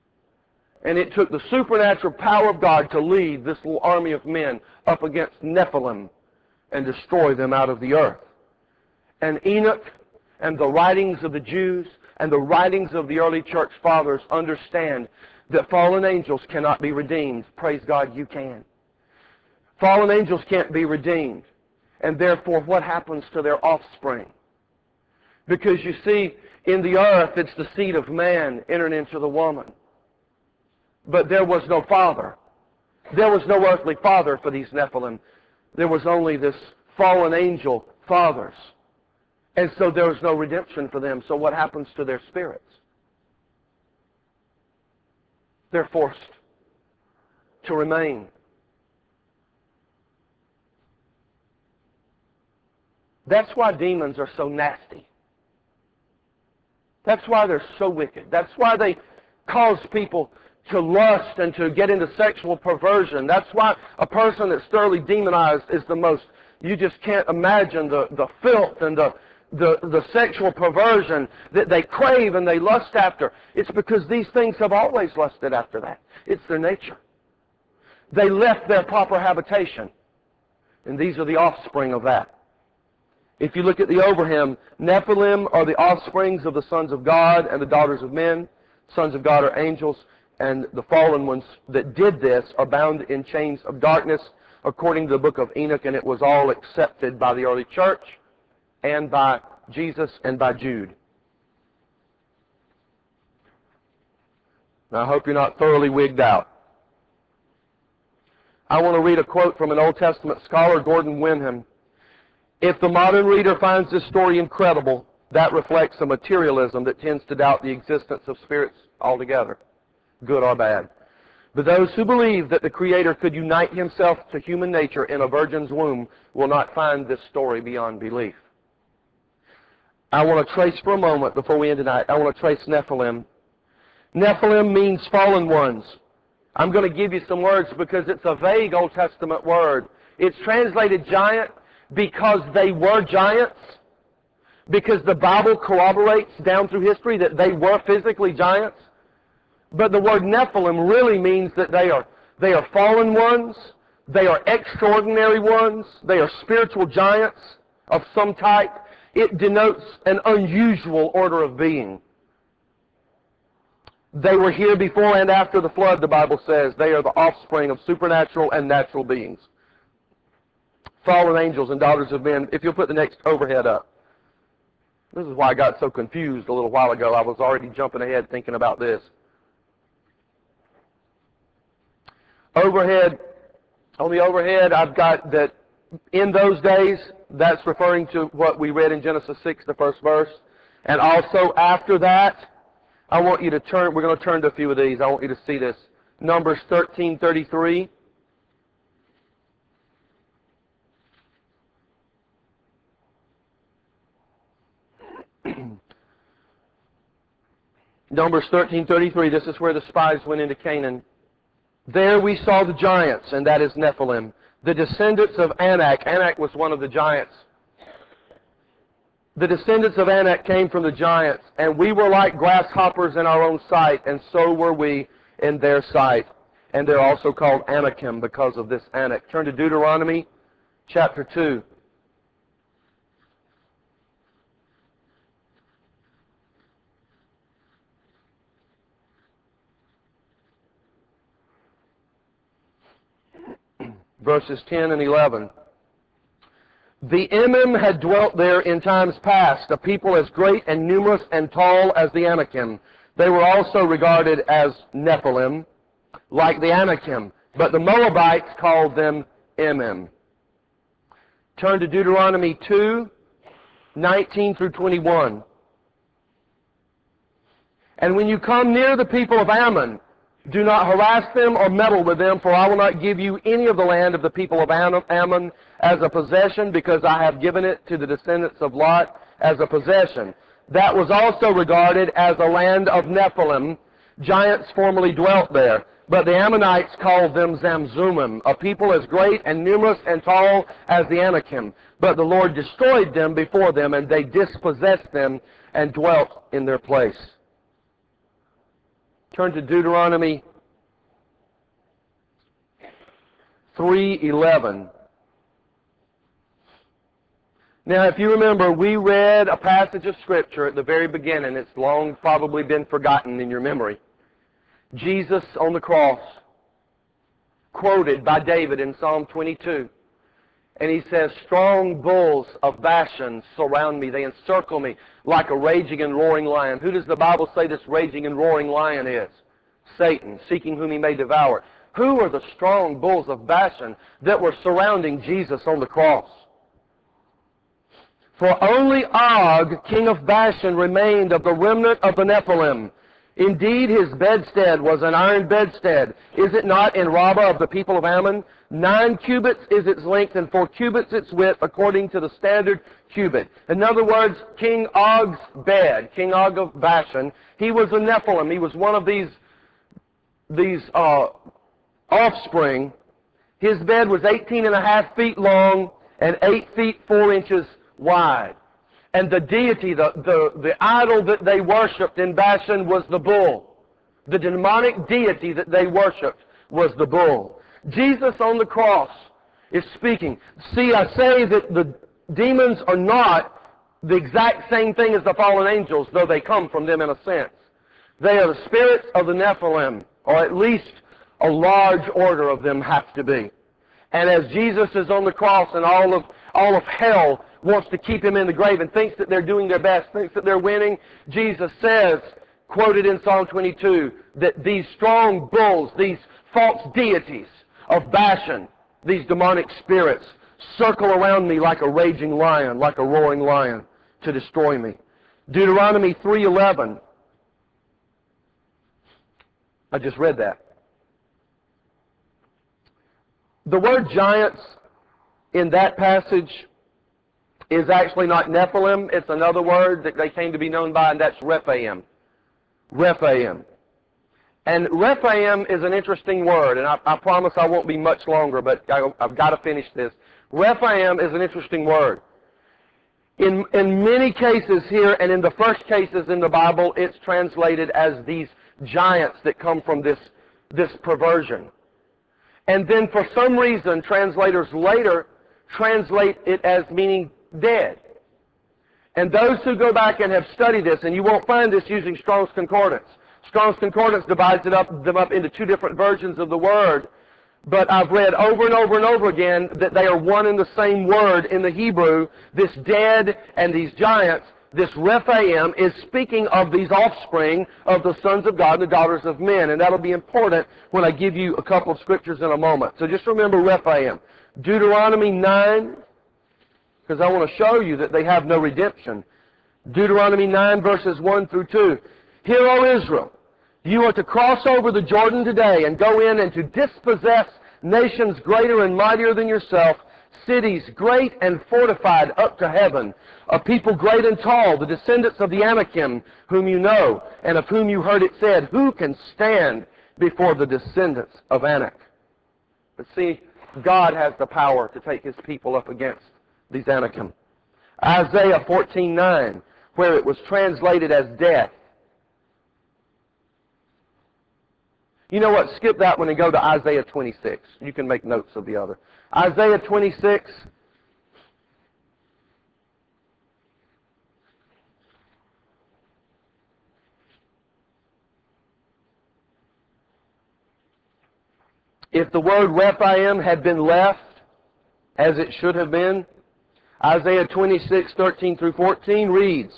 Speaker 1: And it took the supernatural power of God to lead this little army of men up against Nephilim and destroy them out of the earth. And Enoch and the writings of the Jews and the writings of the early church fathers understand that fallen angels cannot be redeemed. Praise God, you can. Fallen angels can't be redeemed. And therefore, what happens to their offspring? Because you see, in the earth, it's the seed of man entering into the woman. But there was no father. There was no earthly father for these Nephilim. There was only this fallen angel fathers. And so there was no redemption for them. So what happens to their spirits? They're forced to remain. That's why demons are so nasty. That's why they're so wicked. That's why they cause people to lust and to get into sexual perversion. That's why a person that's thoroughly demonized is the most, you just can't imagine the, the filth and the, the, the sexual perversion that they crave and they lust after. It's because these things have always lusted after that. It's their nature. They left their proper habitation. And these are the offspring of that. If you look at the overhymn, Nephilim are the offsprings of the sons of God and the daughters of men. Sons of God are angels, and the fallen ones that did this are bound in chains of darkness, according to the book of Enoch, and it was all accepted by the early church and by Jesus and by Jude. Now, I hope you're not thoroughly wigged out. I want to read a quote from an Old Testament scholar, Gordon Wenham. If the modern reader finds this story incredible, that reflects a materialism that tends to doubt the existence of spirits altogether, good or bad. But those who believe that the Creator could unite Himself to human nature in a virgin's womb will not find this story beyond belief. I want to trace for a moment, before we end tonight, I want to trace Nephilim. Nephilim means fallen ones. I'm going to give you some words because it's a vague Old Testament word. It's translated giant because they were giants, because the Bible corroborates down through history that they were physically giants. But the word Nephilim really means that they are, they are fallen ones, they are extraordinary ones, they are spiritual giants of some type. It denotes an unusual order of being. They were here before and after the flood, the Bible says. They are the offspring of supernatural and natural beings. Fallen angels and daughters of men. If you'll put the next overhead up. This is why I got so confused a little while ago. I was already jumping ahead thinking about this. Overhead, on the overhead, I've got that in those days, that's referring to what we read in Genesis six, the first verse. And also after that, I want you to turn, we're going to turn to a few of these. I want you to see this. Numbers thirteen thirty-three. Numbers thirteen thirty-three, this is where the spies went into Canaan. There we saw the giants, and that is Nephilim, the descendants of Anak. Anak was one of the giants. The descendants of Anak came from the giants, and we were like grasshoppers in our own sight, and so were we in their sight. And they're also called Anakim because of this Anak. Turn to Deuteronomy chapter two. Verses ten and eleven. The Emim had dwelt there in times past, a people as great and numerous and tall as the Anakim. They were also regarded as Nephilim, like the Anakim, but the Moabites called them Emim. Turn to Deuteronomy two, nineteen through twenty-one. And when you come near the people of Ammon, do not harass them or meddle with them, for I will not give you any of the land of the people of Ammon as a possession, because I have given it to the descendants of Lot as a possession. That was also regarded as a land of Nephilim. Giants formerly dwelt there. But the Ammonites called them Zamzummim, a people as great and numerous and tall as the Anakim. But the Lord destroyed them before them, and they dispossessed them and dwelt in their place. Turn to Deuteronomy three eleven. Now, if you remember, we read a passage of Scripture at the very beginning. It's long probably been forgotten in your memory. Jesus on the cross, quoted by David in Psalm twenty-two. And he says, strong bulls of Bashan surround me. They encircle me like a raging and roaring lion. Who does the Bible say this raging and roaring lion is? Satan, seeking whom he may devour. Who are the strong bulls of Bashan that were surrounding Jesus on the cross? For only Og, king of Bashan, remained of the remnant of the Nephilim. Indeed, his bedstead was an iron bedstead. Is it not in Rabbah of the people of Ammon? Nine cubits is its length, and four cubits its width, according to the standard cubit. In other words, King Og's bed, King Og of Bashan, he was a Nephilim. He was one of these, these uh, offspring. His bed was eighteen and a half feet long and eight feet four inches wide. And the deity, the, the, the idol that they worshipped in Bashan was the bull. The demonic deity that they worshipped was the bull. Jesus on the cross is speaking. See, I say that the demons are not the exact same thing as the fallen angels, though they come from them in a sense. They are the spirits of the Nephilim, or at least a large order of them have to be. And as Jesus is on the cross and all of all of hell wants to keep him in the grave and thinks that they're doing their best, thinks that they're winning, Jesus says, quoted in Psalm twenty-two, that these strong bulls, these false deities of Bashan, these demonic spirits, circle around me like a raging lion, like a roaring lion, to destroy me. Deuteronomy three eleven. I just read that. The word giants in that passage is actually not Nephilim. It's another word that they came to be known by, and that's Rephaim. Rephaim. And Rephaim is an interesting word, and I, I promise I won't be much longer, but I, I've got to finish this. Rephaim is an interesting word. In, in many cases here, and in the first cases in the Bible, it's translated as these giants that come from this, this perversion. And then for some reason, translators later translate it as meaning dead. And those who go back and have studied this, and you won't find this using Strong's Concordance. Strong's Concordance divides it up, them up into two different versions of the word. But I've read over and over and over again that they are one and the same word in the Hebrew. This dead and these giants, this Rephaim, is speaking of these offspring of the sons of God and the daughters of men. And that'll be important when I give you a couple of scriptures in a moment. So just remember Rephaim. Deuteronomy nine, because I want to show you that they have no redemption. Deuteronomy nine, verses one through two. Hear, O Israel, you are to cross over the Jordan today and go in and to dispossess nations greater and mightier than yourself, cities great and fortified up to heaven, a people great and tall, the descendants of the Anakim, whom you know, and of whom you heard it said, who can stand before the descendants of Anak? But see, God has the power to take his people up against these Anakim. Isaiah fourteen nine, where it was translated as death. You know what? Skip that one and go to Isaiah twenty-six. You can make notes of the other. Isaiah twenty-six. If the word Rephaim had been left as it should have been, Isaiah twenty-six, thirteen through fourteen reads,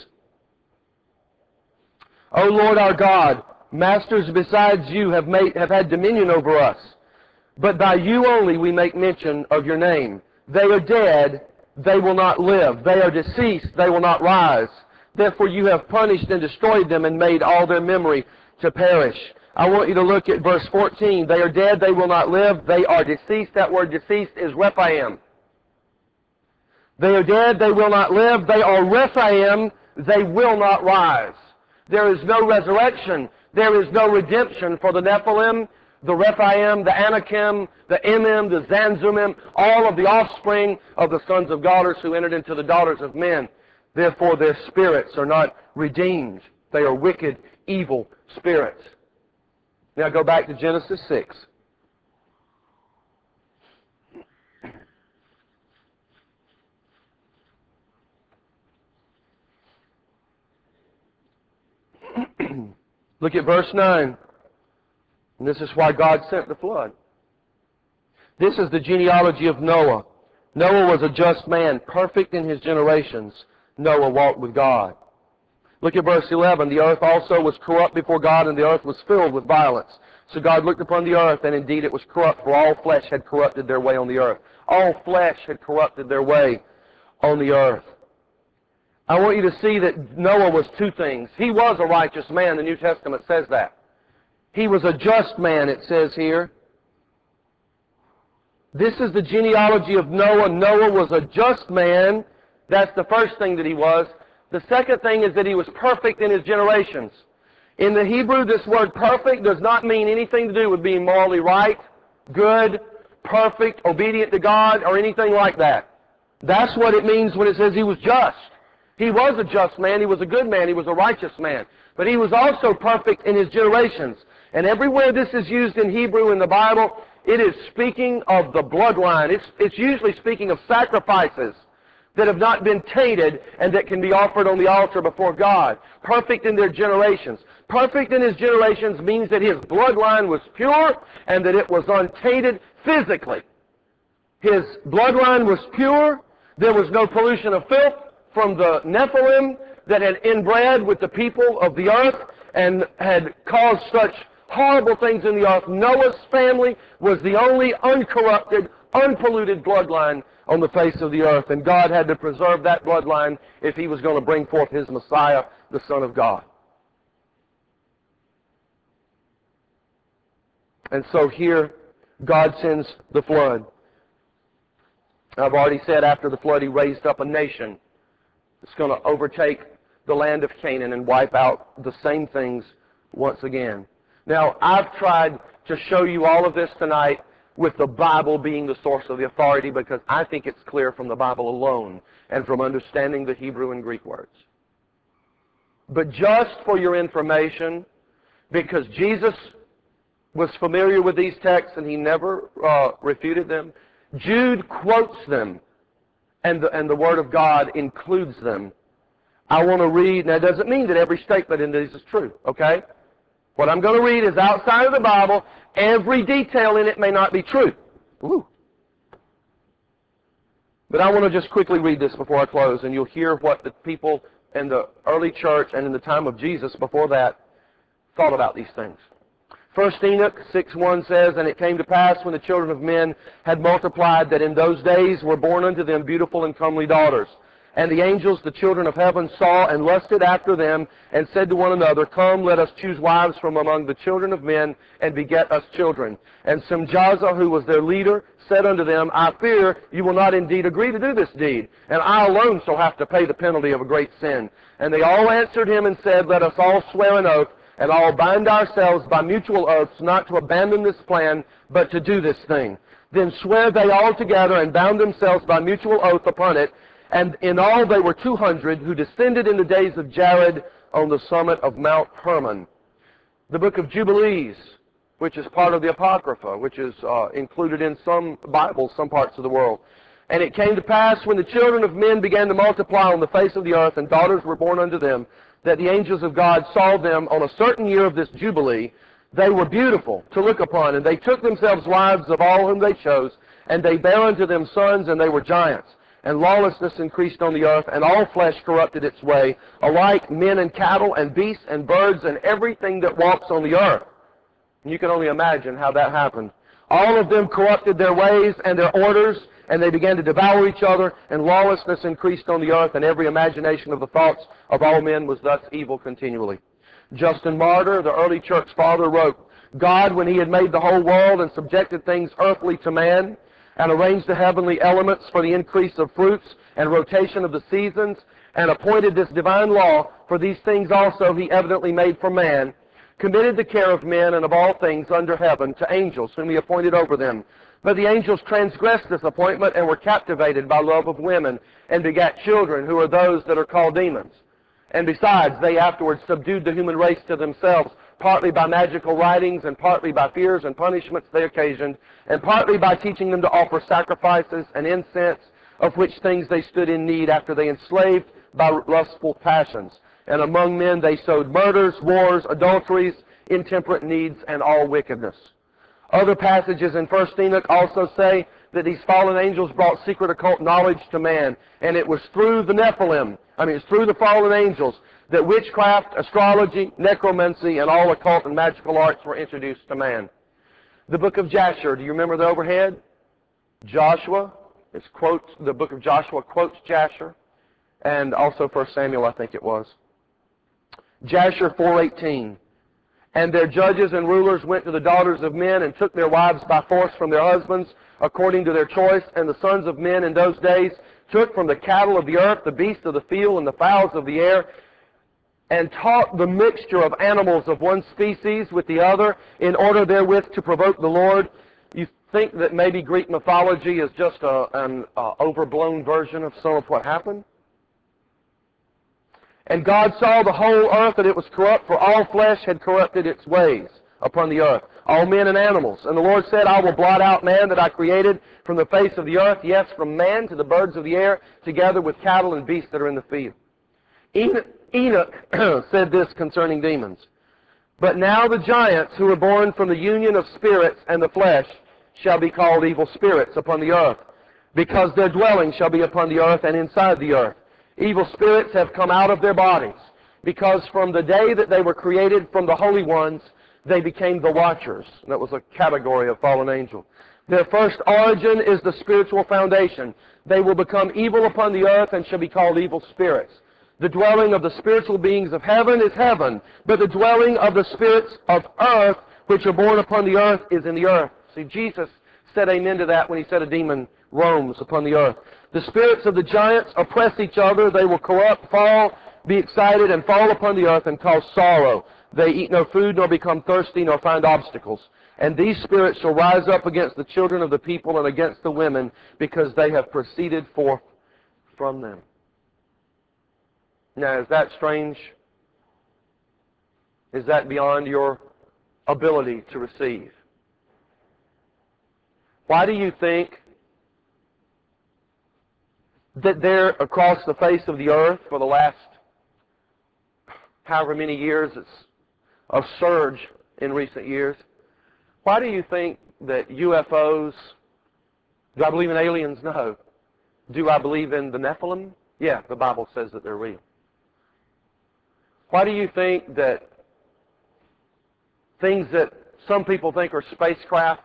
Speaker 1: O Lord our God, masters besides you have made have had dominion over us, but by you only we make mention of your name. They are dead, they will not live. They are deceased, they will not rise. Therefore you have punished and destroyed them and made all their memory to perish. I want you to look at verse fourteen. They are dead, they will not live. They are deceased. That word deceased is Rephaim. They are dead, they will not live. They are Rephaim, they will not rise. There is no resurrection. There is no redemption for the Nephilim, the Rephaim, the Anakim, the Emim, the Zanzumim, all of the offspring of the sons of daughters who entered into the daughters of men. Therefore their spirits are not redeemed. They are wicked, evil spirits. Now go back to Genesis six. Look at verse nine. And this is why God sent the flood. This is the genealogy of Noah. Noah was a just man, perfect in his generations. Noah walked with God. Look at verse eleven. The earth also was corrupt before God, and the earth was filled with violence. So God looked upon the earth, and indeed it was corrupt, for all flesh had corrupted their way on the earth. All flesh had corrupted their way on the earth. I want you to see that Noah was two things. He was a righteous man. The New Testament says that. He was a just man, it says here. This is the genealogy of Noah. Noah was a just man. That's the first thing that he was. The second thing is that he was perfect in his generations. In the Hebrew, this word perfect does not mean anything to do with being morally right, good, perfect, obedient to God, or anything like that. That's what it means when it says he was just. He was a just man. He was a good man. He was a righteous man. But he was also perfect in his generations. And everywhere this is used in Hebrew in the Bible, it is speaking of the bloodline. It's, it's usually speaking of sacrifices that have not been tainted and that can be offered on the altar before God. Perfect in their generations. Perfect in his generations means that his bloodline was pure and that it was untainted physically. His bloodline was pure. There was no pollution of filth from the Nephilim that had inbred with the people of the earth and had caused such horrible things in the earth. Noah's family was the only uncorrupted, unpolluted bloodline on the face of the earth, and God had to preserve that bloodline if he was going to bring forth his Messiah, the Son of God. And so here, God sends the flood. I've already said after the flood, he raised up a nation that's going to overtake the land of Canaan and wipe out the same things once again. Now, I've tried to show you all of this tonight with the Bible being the source of the authority because I think it's clear from the Bible alone and from understanding the Hebrew and Greek words. But just for your information, because Jesus was familiar with these texts and he never uh, refuted them, Jude quotes them and the, and the Word of God includes them. I want to read, now it doesn't mean that every statement in these is true, okay? What I'm going to read is outside of the Bible. Every detail in it may not be true. Ooh. But I want to just quickly read this before I close, and you'll hear what the people in the early church and in the time of Jesus before that thought about these things. First Enoch six one says, And it came to pass when the children of men had multiplied that in those days were born unto them beautiful and comely daughters. And the angels, the children of heaven, saw and lusted after them, and said to one another, Come, let us choose wives from among the children of men, and beget us children. And Simjaza, who was their leader, said unto them, I fear you will not indeed agree to do this deed, and I alone shall have to pay the penalty of a great sin. And they all answered him and said, Let us all swear an oath, and all bind ourselves by mutual oaths, not to abandon this plan, but to do this thing. Then sware they all together, and bound themselves by mutual oath upon it. And in all they were two hundred who descended in the days of Jared on the summit of Mount Hermon. The book of Jubilees, which is part of the Apocrypha, which is uh, included in some Bibles, some parts of the world. And it came to pass when the children of men began to multiply on the face of the earth, and daughters were born unto them, that the angels of God saw them on a certain year of this Jubilee. They were beautiful to look upon, and they took themselves wives of all whom they chose, and they bare unto them sons, and they were giants. And lawlessness increased on the earth, and all flesh corrupted its way, alike men and cattle and beasts and birds and everything that walks on the earth. And you can only imagine how that happened. All of them corrupted their ways and their orders, and they began to devour each other, and lawlessness increased on the earth, and every imagination of the thoughts of all men was thus evil continually. Justin Martyr, the early church father, wrote, God, when he had made the whole world and subjected things earthly to man, and arranged the heavenly elements for the increase of fruits and rotation of the seasons, and appointed this divine law, for these things also he evidently made for man, committed the care of men and of all things under heaven to angels, whom he appointed over them. But the angels transgressed this appointment and were captivated by love of women, and begat children, who are those that are called demons. And besides, they afterwards subdued the human race to themselves, partly by magical writings, and partly by fears and punishments they occasioned, and partly by teaching them to offer sacrifices and incense, of which things they stood in need after they enslaved by lustful passions. And among men they sowed murders, wars, adulteries, intemperate needs, and all wickedness. Other passages in First Enoch also say that these fallen angels brought secret occult knowledge to man, and it was through the Nephilim, I mean, it's through the fallen angels, that witchcraft, astrology, necromancy, and all occult and magical arts were introduced to man. The book of Jasher, do you remember the overhead? Joshua, it quotes, the book of Joshua quotes Jasher, and also First Samuel, I think it was. Jasher four eighteen. And their judges and rulers went to the daughters of men and took their wives by force from their husbands according to their choice. And the sons of men in those days took from the cattle of the earth, the beasts of the field, and the fowls of the air, and taught the mixture of animals of one species with the other, in order therewith to provoke the Lord. You think that maybe Greek mythology is just a, an uh, overblown version of some of what happened? And God saw the whole earth that it was corrupt, for all flesh had corrupted its ways upon the earth, all men and animals. And the Lord said, I will blot out man that I created from the face of the earth, yes, from man to the birds of the air, together with cattle and beasts that are in the field. Enoch, Enoch said this concerning demons. But now the giants who are born from the union of spirits and the flesh shall be called evil spirits upon the earth, because their dwelling shall be upon the earth and inside the earth. Evil spirits have come out of their bodies, because from the day that they were created from the holy ones, they became the watchers. That was a category of fallen angel. Their first origin is the spiritual foundation. They will become evil upon the earth and shall be called evil spirits. The dwelling of the spiritual beings of heaven is heaven, but the dwelling of the spirits of earth, which are born upon the earth, is in the earth. See, Jesus said amen to that when he said a demon roams upon the earth. The spirits of the giants oppress each other. They will corrupt, fall, be excited, and fall upon the earth and cause sorrow. They eat no food, nor become thirsty, nor find obstacles. And these spirits shall rise up against the children of the people and against the women, because they have proceeded forth from them. Now, is that strange? Is that beyond your ability to receive? Why do you think that there across the face of the earth for the last however many years, it's a surge in recent years, why do you think that U F Os, do I believe in aliens? No. Do I believe in the Nephilim? Yeah, the Bible says that they're real. Why do you think that things that some people think are spacecraft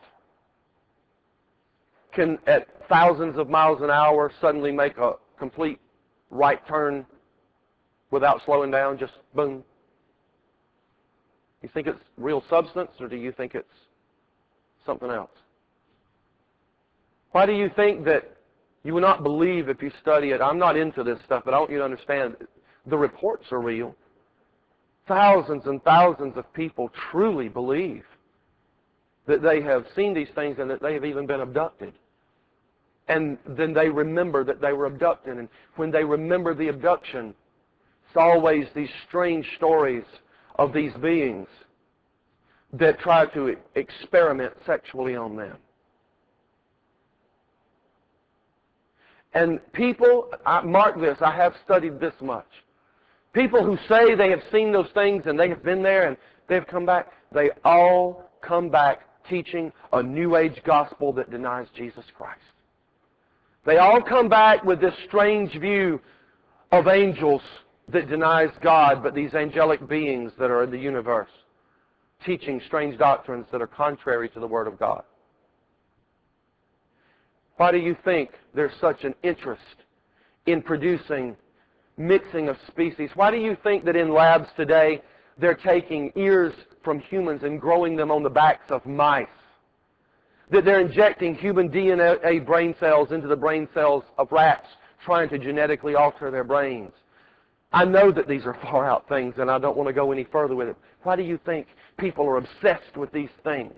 Speaker 1: can, at thousands of miles an hour, suddenly make a complete right turn without slowing down, just boom? You think it's real substance, or do you think it's something else? Why do you think that you will not believe if you study it? I'm not into this stuff, but I want you to understand the reports are real. Thousands and thousands of people truly believe that they have seen these things and that they have even been abducted. And then they remember that they were abducted. And when they remember the abduction, it's always these strange stories of these beings that try to experiment sexually on them. And people, I, mark this, I have studied this much. People who say they have seen those things and they have been there and they've come back, they all come back teaching a New Age gospel that denies Jesus Christ. They all come back with this strange view of angels that denies God, but these angelic beings that are in the universe, teaching strange doctrines that are contrary to the Word of God. Why do you think there's such an interest in producing mixing of species? Why do you think that in labs today they're taking ears from humans and growing them on the backs of mice? That they're injecting human D N A brain cells into the brain cells of rats, trying to genetically alter their brains? I know that these are far out things, and I don't want to go any further with it. Why do you think people are obsessed with these things?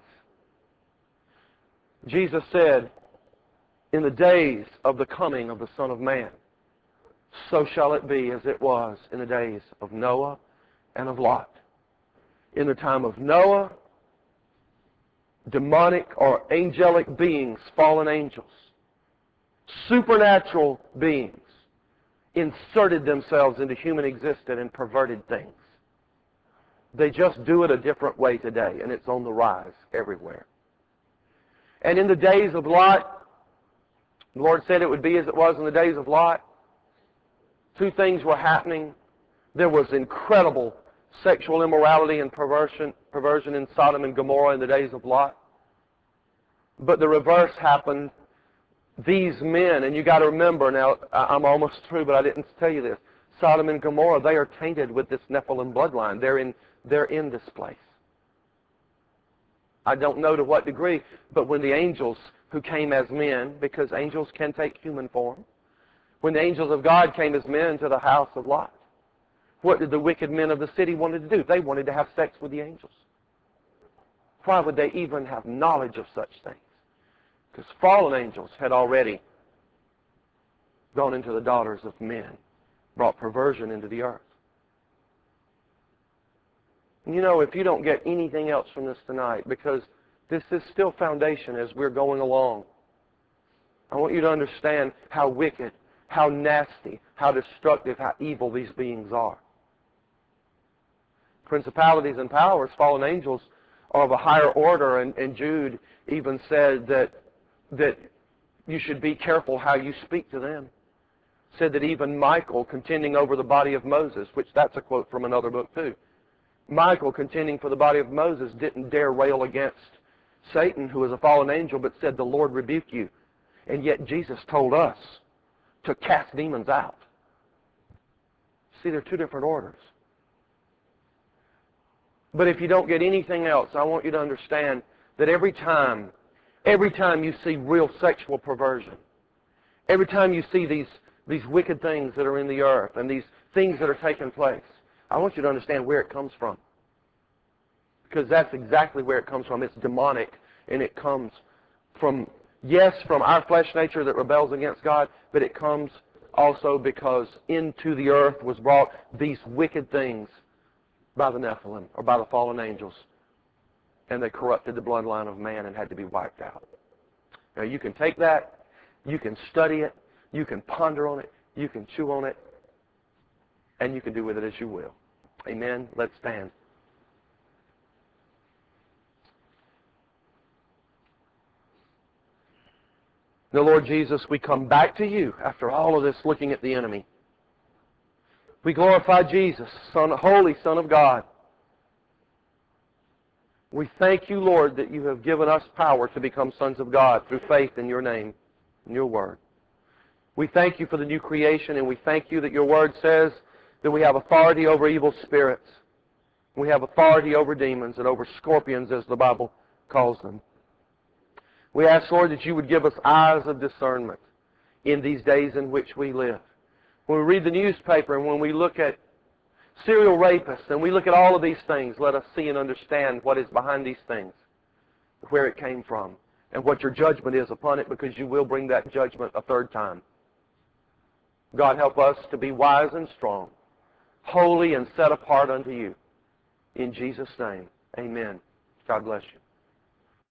Speaker 1: Jesus said, in the days of the coming of the Son of Man, so shall it be as it was in the days of Noah and of Lot. In the time of Noah, demonic or angelic beings, fallen angels, supernatural beings, inserted themselves into human existence and perverted things. They just do it a different way today, and it's on the rise everywhere. And in the days of Lot, the Lord said it would be as it was in the days of Lot. Two things were happening. There was incredible sexual immorality and perversion, perversion in Sodom and Gomorrah in the days of Lot. But the reverse happened. These men, and you got to remember now, I'm almost through, but I didn't tell you this. Sodom and Gomorrah, they are tainted with this Nephilim bloodline. They're in, they're in this place. I don't know to what degree, but when the angels who came as men, because angels can take human form, when the angels of God came as men to the house of Lot, what did the wicked men of the city wanted to do? They wanted to have sex with the angels. Why would they even have knowledge of such things? Because fallen angels had already gone into the daughters of men, brought perversion into the earth. You know, if you don't get anything else from this tonight, because this is still foundation as we're going along, I want you to understand how wicked, how nasty, how destructive, how evil these beings are. Principalities and powers, fallen angels, are of a higher order, and, and Jude even said that, that you should be careful how you speak to them. Said that even Michael, contending over the body of Moses, which that's a quote from another book too, Michael, contending for the body of Moses, didn't dare rail against Satan, who was a fallen angel, but said, the Lord rebuke you. And yet Jesus told us to cast demons out. See, they're two different orders. But if you don't get anything else, I want you to understand that every time, every time you see real sexual perversion, every time you see these, these wicked things that are in the earth and these things that are taking place, I want you to understand where it comes from. Because that's exactly where it comes from. It's demonic, and it comes from, yes, from our flesh nature that rebels against God, but it comes also because into the earth was brought these wicked things by the Nephilim, or by the fallen angels, and they corrupted the bloodline of man and had to be wiped out. Now you can take that, you can study it, you can ponder on it, you can chew on it, and you can do with it as you will. Amen? Let's stand. Now, Lord Jesus, we come back to you after all of this looking at the enemy. We glorify Jesus, Son, Holy Son of God. We thank you, Lord, that you have given us power to become sons of God through faith in your name, in your word. We thank you for the new creation, and we thank you that your word says that we have authority over evil spirits. We have authority over demons and over scorpions, as the Bible calls them. We ask, Lord, that you would give us eyes of discernment in these days in which we live. When we read the newspaper and when we look at serial rapists and we look at all of these things, let us see and understand what is behind these things, where it came from, and what your judgment is upon it, because you will bring that judgment a third time. God, help us to be wise and strong, holy and set apart unto you. In Jesus' name, amen. God bless you.